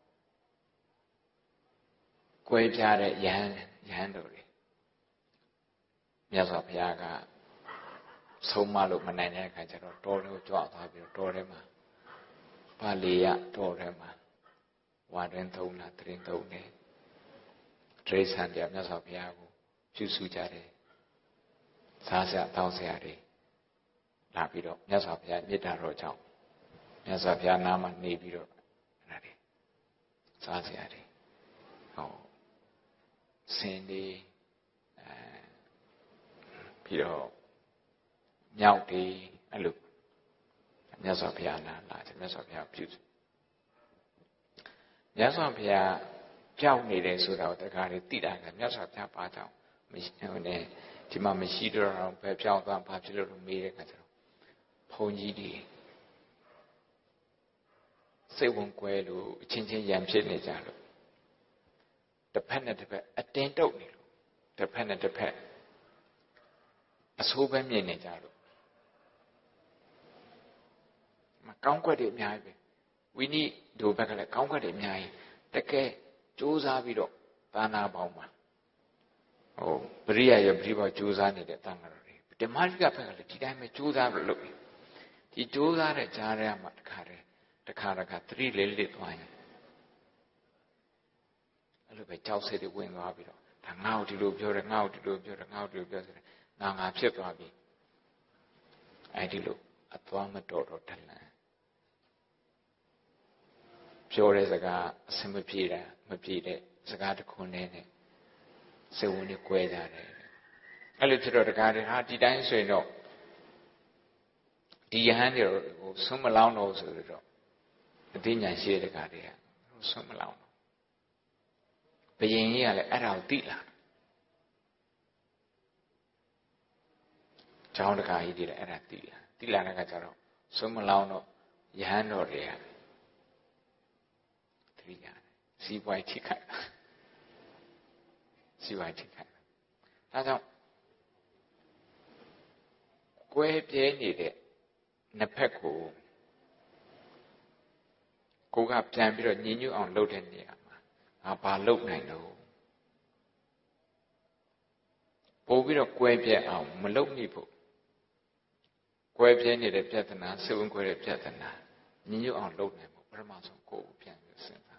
ကွဲပြားတဲ့ယဟန်ယဟန်တို့တွေမြတ်စွာဘုရားကဆုံးမလို့မနိုင်တဲ့အခါကျတော့တောထဲကိုကြွသွားပြီးတော့တောထဲမှာပါဠိယတောထဲမှာဝါတွင်သုံးလားတရင်သုံးတယ်တရိစ္ဆာန်တရားမြတ်စွာဘုရားကိုပြုစုကြတယ်စားစရာတောင်းစရာတွေလာပြီးတော့မြတ်စွာဘုရားမေတ္တာတော်ကြောင့်မြတ်စွာဘုရားနားမှာနေပြီးတော့အဲ့ဒါတွေစားစရာတွေဟောစင်တွေအဲပြီးတော့မြောက်တွေအဲ့လိုမြတ်စွာဘုရားနာလာတယ်မြတ်စွာဘုရားပြုစုမြတ်စွာဘုရားကြောက်နေတယ်ဆိုတာကိုတခါလေသိတာကမြတ်စွာဘုရားပါကြောင့်မရှိဟိုနဲ့ဒီမှာမရှိတော့တော့ပဲပြောင်းသွားဘာဖြစ်လို့လို့မေးတဲ့ခါကျတော့ဘုန်းကြီးတွေစိတ်ဝင်ကွဲလို့အချင်းချင်းရံဖြစ်နေကြလို့တစ်ဖက်နဲ့တစ်ဖက်အတင်းတုပ်နေလို့တစ်ဖက်နဲ့တစ်ဖက်အဆိုးပဲမြင်နေကြလို့မကောင်းကွက်တွေအများကြီးပဲဝိနည်းတို့ဘက်ကလည်းကောင်းကွက်တွေအများကြီးတကယ်စူးစမ်းပြီးတော့သာနာပေါင်းမှာဟိုပရိယရပရိဘောစူးစမ်းနေတဲ့တန်ခါတော်တွေဓမ္မရိကဘက်ကလည်းဒီတိုင်းပဲစူးစမ်းလို့လုပ်ပြီဒီစူးစမ်းတဲ့ကြားထဲမှာတခါတည်းတခါတခါသတိလေးလေးသွားရင်အဲ့လိုပဲကြောက်စိတ်တွေဝင်သွားပြီးတော့ဒါငါ့ကိုဒီလိုပြောတယ်ငါ့ကိုဒီလိုပြောတယ်ငါ့ကိုဒီလိုပြောတယ်ငါငါဖြစ်သွားပြီအဲ့ဒီလိုအသွားမတော်တော့တလန်ပြောတဲ့စကားအစမပြေတာမပြေတဲ့စကားတစ်ခုနဲ့နဲ့စိတ်ဝင်တွေကွဲကြတယ်အဲ့လိုဖြစ်တော့တကားတွေဟာဒီတိုင်းဆိုရင်တော့ဒီယဟန်တွေဟိုဆွမ်းမလောင်းတော့ဆိုတော့အသိဉာဏ်ရှိတဲ့တကားတွေကဆွမ်းမလောင်းတော့ဘယင်ကြီးကလည်းအဲ့ဒါကိုသိလာကျောင်းတကာကြီးတွေလည်းအဲ့ဒါသိလာသိလာတဲ့အခါကျတော့ဆွမ်းမလောင်းတော့ယဟန်တော်တွေကသတိရတယ်စီးပွားထိခိုက်စီးပွားထိခိုက်ဒါကြောင့်ကွဲပြဲနေတဲ့နှစ်ဖက်ကိုကိုကပြန်ပြီးတော့ညီညွတ်အောင်လုပ်တဲ့နေရာမှာငါဘာလုပ်နိုင်လို့ပို့ပြီးတော့ကွဲပြဲအောင်မလုပ်မိဖို့ကွဲပြဲနေတဲ့ပြဿနာစိတ်ဝင်ကွဲတဲ့ပြဿနာညီညွတ်အောင်လုပ်နိုင်ဖို့ပထမဆုံးကိုယ်ကိုပြန်ပြီးစဉ်းစား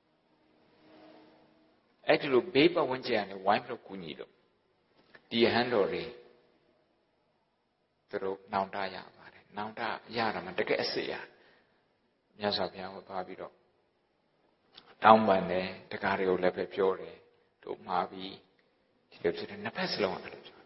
အဲ့ဒီလိုဘေးပတ်ဝန်းကျင်ကနေဝိုင်းပြီးတော့ကူညီလို့ဒီဟန်တော်တွေသူတို့နောင်တရပါတယ်နောင်တရတာမှတကယ်အစစ်ရမြတ်စွာဘုရားကိုသွားပြီးတော့တောင်းပန်တယ်တကားတွေကိုလည်းပဲပြောတယ်တို့မှားပြီးဒီလိုဖြစ်တယ်နှစ်ဖက်စလုံးအဲ့လိုပြော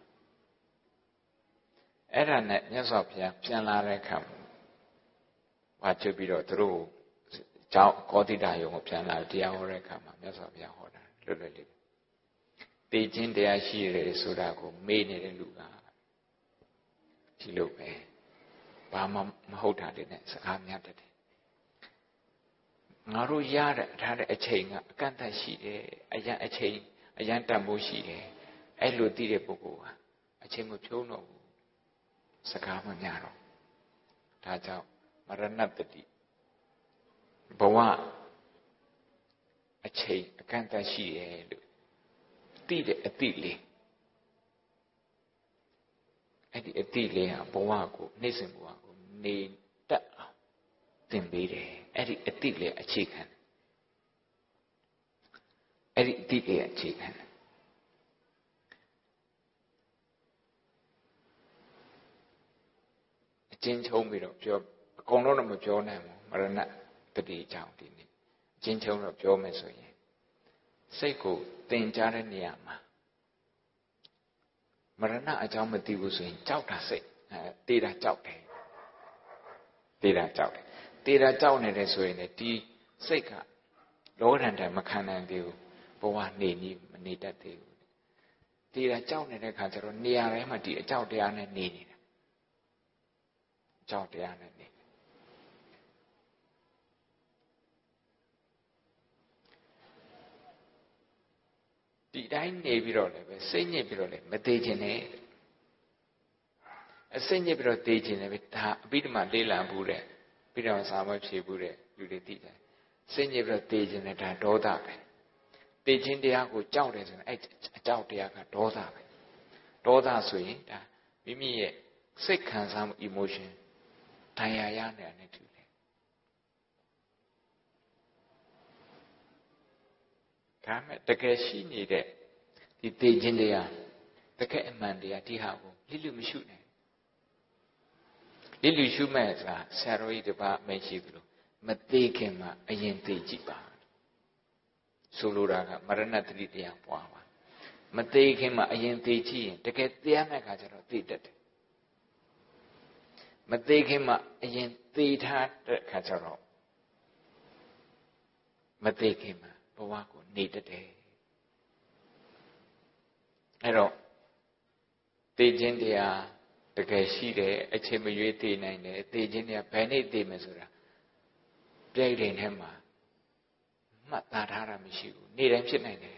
အဲ့ဒါနဲ့မြတ်စွာဘုရားပြန်လာတဲ့အခါဘာချပြီးတော့သူတို့ကျောင်းကောတိတယုံကိုပြန်လာတရားဟောတဲ့အခါမှာမြတ်စွာဘုရားဟောတာလွတ်လွတ်လေးတေခြင်းတရားရှိတယ်ဆိုတာကိုမေ့နေတဲ့လူကဒီလိုပဲဘာမှမဟုတ်တာတွေနဲ့စကားများတတ်တယ်ငါတို့ရတဲ့ထားတဲ့အချိန်ကအကန့်အသတ်ရှိတယ်အရန်အချိန်အရန်တန်ဖိုးရှိတယ်အဲ့လိုသိတဲ့ပုဂ္ဂိုလ်ကအချိန်မဖြုံးတော့ဘူးစကားမများတော့ဒါကြောင့်မရဏတတိဘဝအချိန်အကန့်အသတ်ရှိတယ်လို့သိတဲ့အသိလေးအဲ့ဒီအသိလေးဟာဘဝကိုနှိမ့်စင်ဘဝကိုနေတတ်အောင်သင်ပေးတယ်အဲ့ဒီအသိလေးအခြေခံအဲ့ဒီအသိလေးအခြေခံအချင်းချုံပြီးတော့ပြောအကုန်လုံးတော့မပြောနိုင်ဘူးမရဏတတိကြောင့်ဒီနေ့အချင်းချုံတော့ပြောမယ်ဆိုရင်စိတ်ကိုသင်ကြားတဲ့နေရာမှာမရဏအကြောင်းမသိဘူးဆိုရင်ကြောက်တာစိတ်တေးတာကြောက်တယ်တေးတာကြောက်တယ်တေးတာကြောက်နေတယ်ဆိုရင်လည်းဒီစိတ်ကလောကဓာတ်တိုင်မခံနိုင်သေးဘူးဘဝနေနေမနေတတ်သေးဘူးတေးတာကြောက်နေတဲ့ခါကျတော့နေရာတိုင်းမှာဒီအကြောက်တရားနဲ့နေနေတာကြောက်တရားနဲ့နေဒီတိုင်းနေပြီးတော့လည်းပဲစိတ်ညစ်ပြီးတော့လည်းမသေးခြင်းနဲ့အစိတ်ညစ်ပြီးတော့သေခြင်းလည်းပဲဒါအပိဓမ္မာလေးလံဘူးတဲ့ပြီးတော့စာမဖြေဘူးတဲ့လူတွေသိတယ်စိတ်ညစ်ပြီးတော့သေခြင်းလည်းဒါဒေါသပဲသေခြင်းတရားကိုကြောက်တယ်ဆိုရင်အဲ့အကြောက်တရားကဒေါသပဲဒေါသဆိုရင်ဒါမိမိရဲ့စိတ်ခံစားမှု emotion ဒဏ်ရာရနေတာနဲ့တူတယ်ဒါမဲ့တကယ်ရှိနေတဲ့ဒီသေခြင်းတရားတကယ်အမှန်တရားဒီဟာကိုလိလူမရှိနဲ့လိလူရှုမဲ့ဆိုတာဆရာတော်ကြီးတပါးမရှိသလိုမသေးခင်မှာအရင်သိကြည့်ပါဆိုလိုတာကမရဏတတိတရားပွားပါမသေးခင်မှာအရင်သိကြည့်ရင်တကယ်တရားမဲ့ခါကျတော့သိတတ်တယ်မသေးခင်မှာအရင်သိထားတဲ့ခါကျတော့မသေးခင်မှာဘဝကိုနေတတ်တယ်အဲ့တော့သိခြင်းတရားတကယ်ရှိတယ်အချိန်မရွေးသိနိုင်တယ်သိခြင်းတရားဘယ်နေ့သိမယ်ဆိုတာပြိုင်တယ်ထဲမှာမှတ်သားထားတာမရှိဘူးနေ့တိုင်းဖြစ်နိုင်တယ်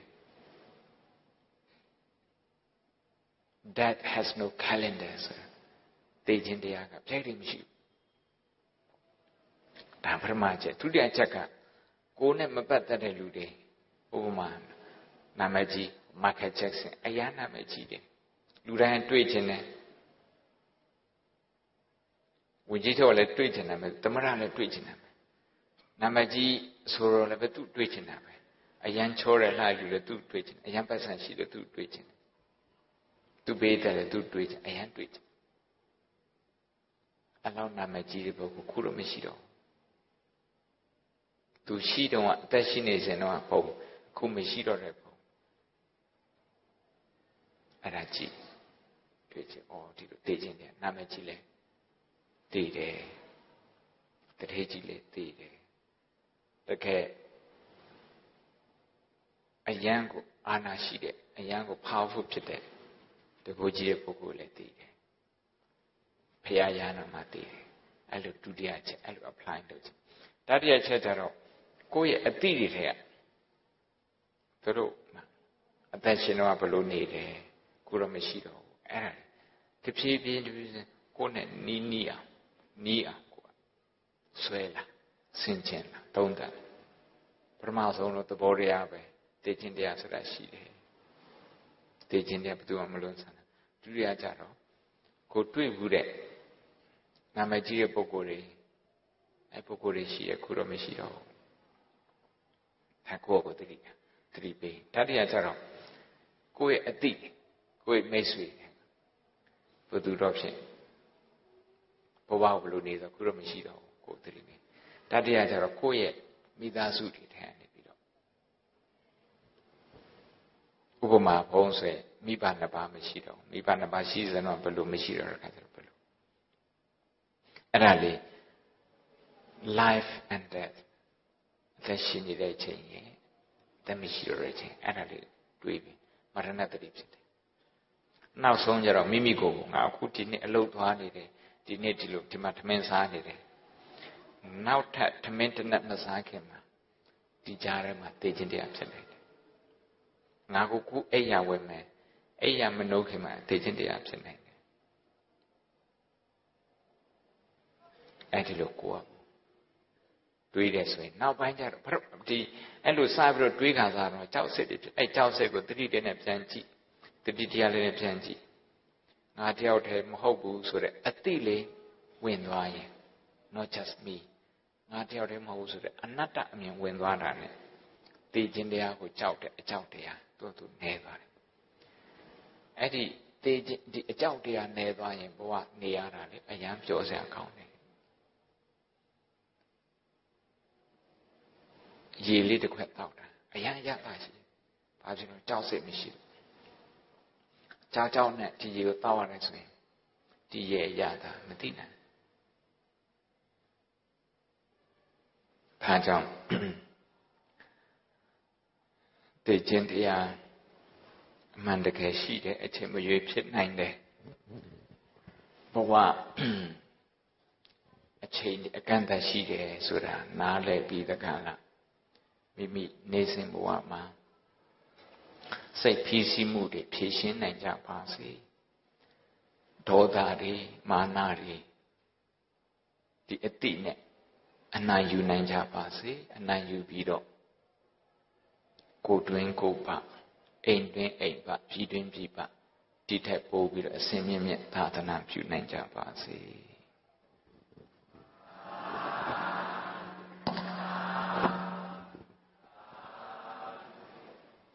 that has no calendar ဆိုတာသိခြင်းတရားကပြိုင်တယ်မရှိဘူးဒါပထမချက်ဒုတိယချက်ကကိုယ်နဲ့မပတ်သက်တဲ့လူတွေဥပမာနာမည်ကြီး Michael Jackson အရာနာမည်ကြီးတယ်လူတိုင်းတွေ့ခြင်းနဲ့ဝင်ကြီးတော့လည်းတွေ့ခြင်းနဲ့သမရလည်းတွေ့ခြင်းနဲ့နာမည်ကြီးဆိုတော့လည်းပဲသူတွေ့ခြင်းနဲ့ပဲအရန်ချောတဲ့လှလူလည်းသူတွေ့ခြင်းအရန်ပတ်ဆံရှိတယ်သူတွေ့ခြင်းသူပေးတယ်လည်းသူတွေ့ခြင်းအရန်တွေ့ခြင်းအလောက်နာမည်ကြီးတဲ့ပုဂ္ဂိုလ်ခုတော့မရှိတော့သူရှိတော့အသက်ရှိနေစဉ်တော့ဟုတ်ခုမရှိတော့တဲ့ပုံအဲ့ဒါကြည့်တွေ့ခြင်းဩဒီလိုသိခြင်းတယ်နာမည်ကြီးလဲသိတယ်တထေးကြီးလဲသိတယ်တကယ်အယံကိုအာနာရှိတဲ့အယံကို powerful ဖြစ်တဲ့တကူကြီးတဲ့ပုဂ္ဂိုလ်လည်းသိတယ်ဖရာရဟနာမှာသိတယ်အဲ့လိုဒုတိယချက်အဲ့လို apply လုပ်ချက်တတိယချက်ကျတော့ကိုယ့်ရဲ့အတိတွေထဲကသူတို့အသက်ရှင်တော့ဘလို့နေတယ်ကိုတော့မရှိတော့ဘူးအဲ့ဒါတဖြည်းဖြည်းတဖြည်းကိုယ်နဲ့နီးနီးအောင်နီးအောင်ကိုဆွဲလာဆင်ခြင်လာသုံးသပ်ပထမဆုံးတော့သဘောတရားပဲသိခြင်းတရားဆိုတာရှိတယ်သိခြင်းတရားဘယ်သူမှမလွန်ဆန်ဒုတိယကြတော့ကိုတွေ့ဘူးတဲ့နာမည်ကြီးတဲ့ပုဂ္ဂိုလ်တွေအဲပုဂ္ဂိုလ်တွေရှိရခုတော့မရှိတော့ဘူးဒါကိုယ့်ကိုသတိသတိပေးတတိယကြတော့ကိုယ့်ရဲ့အတိကိုယ့်ရဲ့မိတ်ဆွေဘယ်သူတော့ဖြစ်ဘဝဘလို့နေတော့ခုတော့မရှိတော့ဘူးကိုယ်သတိပေးတတိယကြတော့ကိုယ့်ရဲ့မိသားစုတွေထဲနေပြီးတော့ဥပမာဘုံဆိုရင်မိဘနှစ်ပါးမရှိတော့မိဘနှစ်ပါးရှိစတော့ဘယ်လိုမရှိတော့တဲ့ခါကျတော့ဘယ်လိုအဲ့ဒါလေး life and death သက်ရှင်နေတဲ့အချိန်ရဲ့သက်မရှိတော့တဲ့အချိန်အဲ့ဒါလေးတွေးပြီးမရဏတတိဖြစ်တယ်နောက်ဆုံးကြတော့မိမိကိုယ်ငါအခုဒီနေ့အလုပ်သွားနေတယ်ဒီနေ့ဒီလိုဒီမှာထမင်းစားနေတယ်နောက်ထပ်ထမင်းတစ်နက်မစားခင်မှာဒီကြားထဲမှာသိခြင်းတရားဖြစ်နေတယ်ငါကိုခုအိယာဝယ်မယ်အိယာမနှုတ်ခင်မှာသိခြင်းတရားဖြစ်နေတယ်အဲ့ဒီလိုကိုယ်တွေးတယ်ဆိုရင်နောက်ပိုင်းကျတော့ဒီအဲ့လိုစပြီးတော့တွေးခါစားတော့ကြောက်စစ်တွေဖြစ်အဲ့ကြောက်စစ်ကိုတတိတည်းနဲ့ပြန်ကြည့်တတိတရားလေးနဲ့ပြန်ကြည့်ငါတယောက်တည်းမဟုတ်ဘူးဆိုတဲ့အတိလေးဝင်သွားရင် not just me ငါတယောက်တည်းမဟုတ်ဘူးဆိုတဲ့အနတ္တအမြင်ဝင်သွားတာ ਨੇ သိခြင်းတရားကိုကြောက်တဲ့အကြောက်တရားသူ့သူနေသွားတယ်အဲ့ဒီသိခြင်းဒီအကြောက်တရားနေသွားရင်ဘဝနေရတာလေအယံပြောစရာကောင်းတယ်ရေလေးတစ်ခွက်တောက်တာအယံရတာရှိဘာဖြစ်လို့ကြောက်စိတ်မရှိဘူးကြောက်ကြောက်နဲ့ဒီရေကိုတောက်ရတယ်ဆိုရင်ဒီရေအရသာမသိနိုင်ဒါကြောင့်သိခြင်းတရားအမှန်တကယ်ရှိတယ်အချိန်မရွေးဖြစ်နိုင်တယ်ဘဝအချိန်အကန့်အသတ်ရှိတယ်ဆိုတာနားလည်ပြီးတကလားမိမိနေစဉ်ဘဝမှာစိတ်ဖြစ်စီမှုတွေဖြည့်ရှင်းနိုင်ကြပါစေဒေါသတွေမာနတွေဒီအတိနဲ့အနိုင်ယူနိုင်ကြပါစေအနိုင်ယူပြီးတော့ကိုယ်တွင်ကိုယ်ပအိမ်တွင်အိမ်ပပြည်တွင်ပြည်ပဒီထက်ပိုပြီးတော့အစဉ်မြင့်မြတ်သာသနာပြုနိုင်ကြပါစေ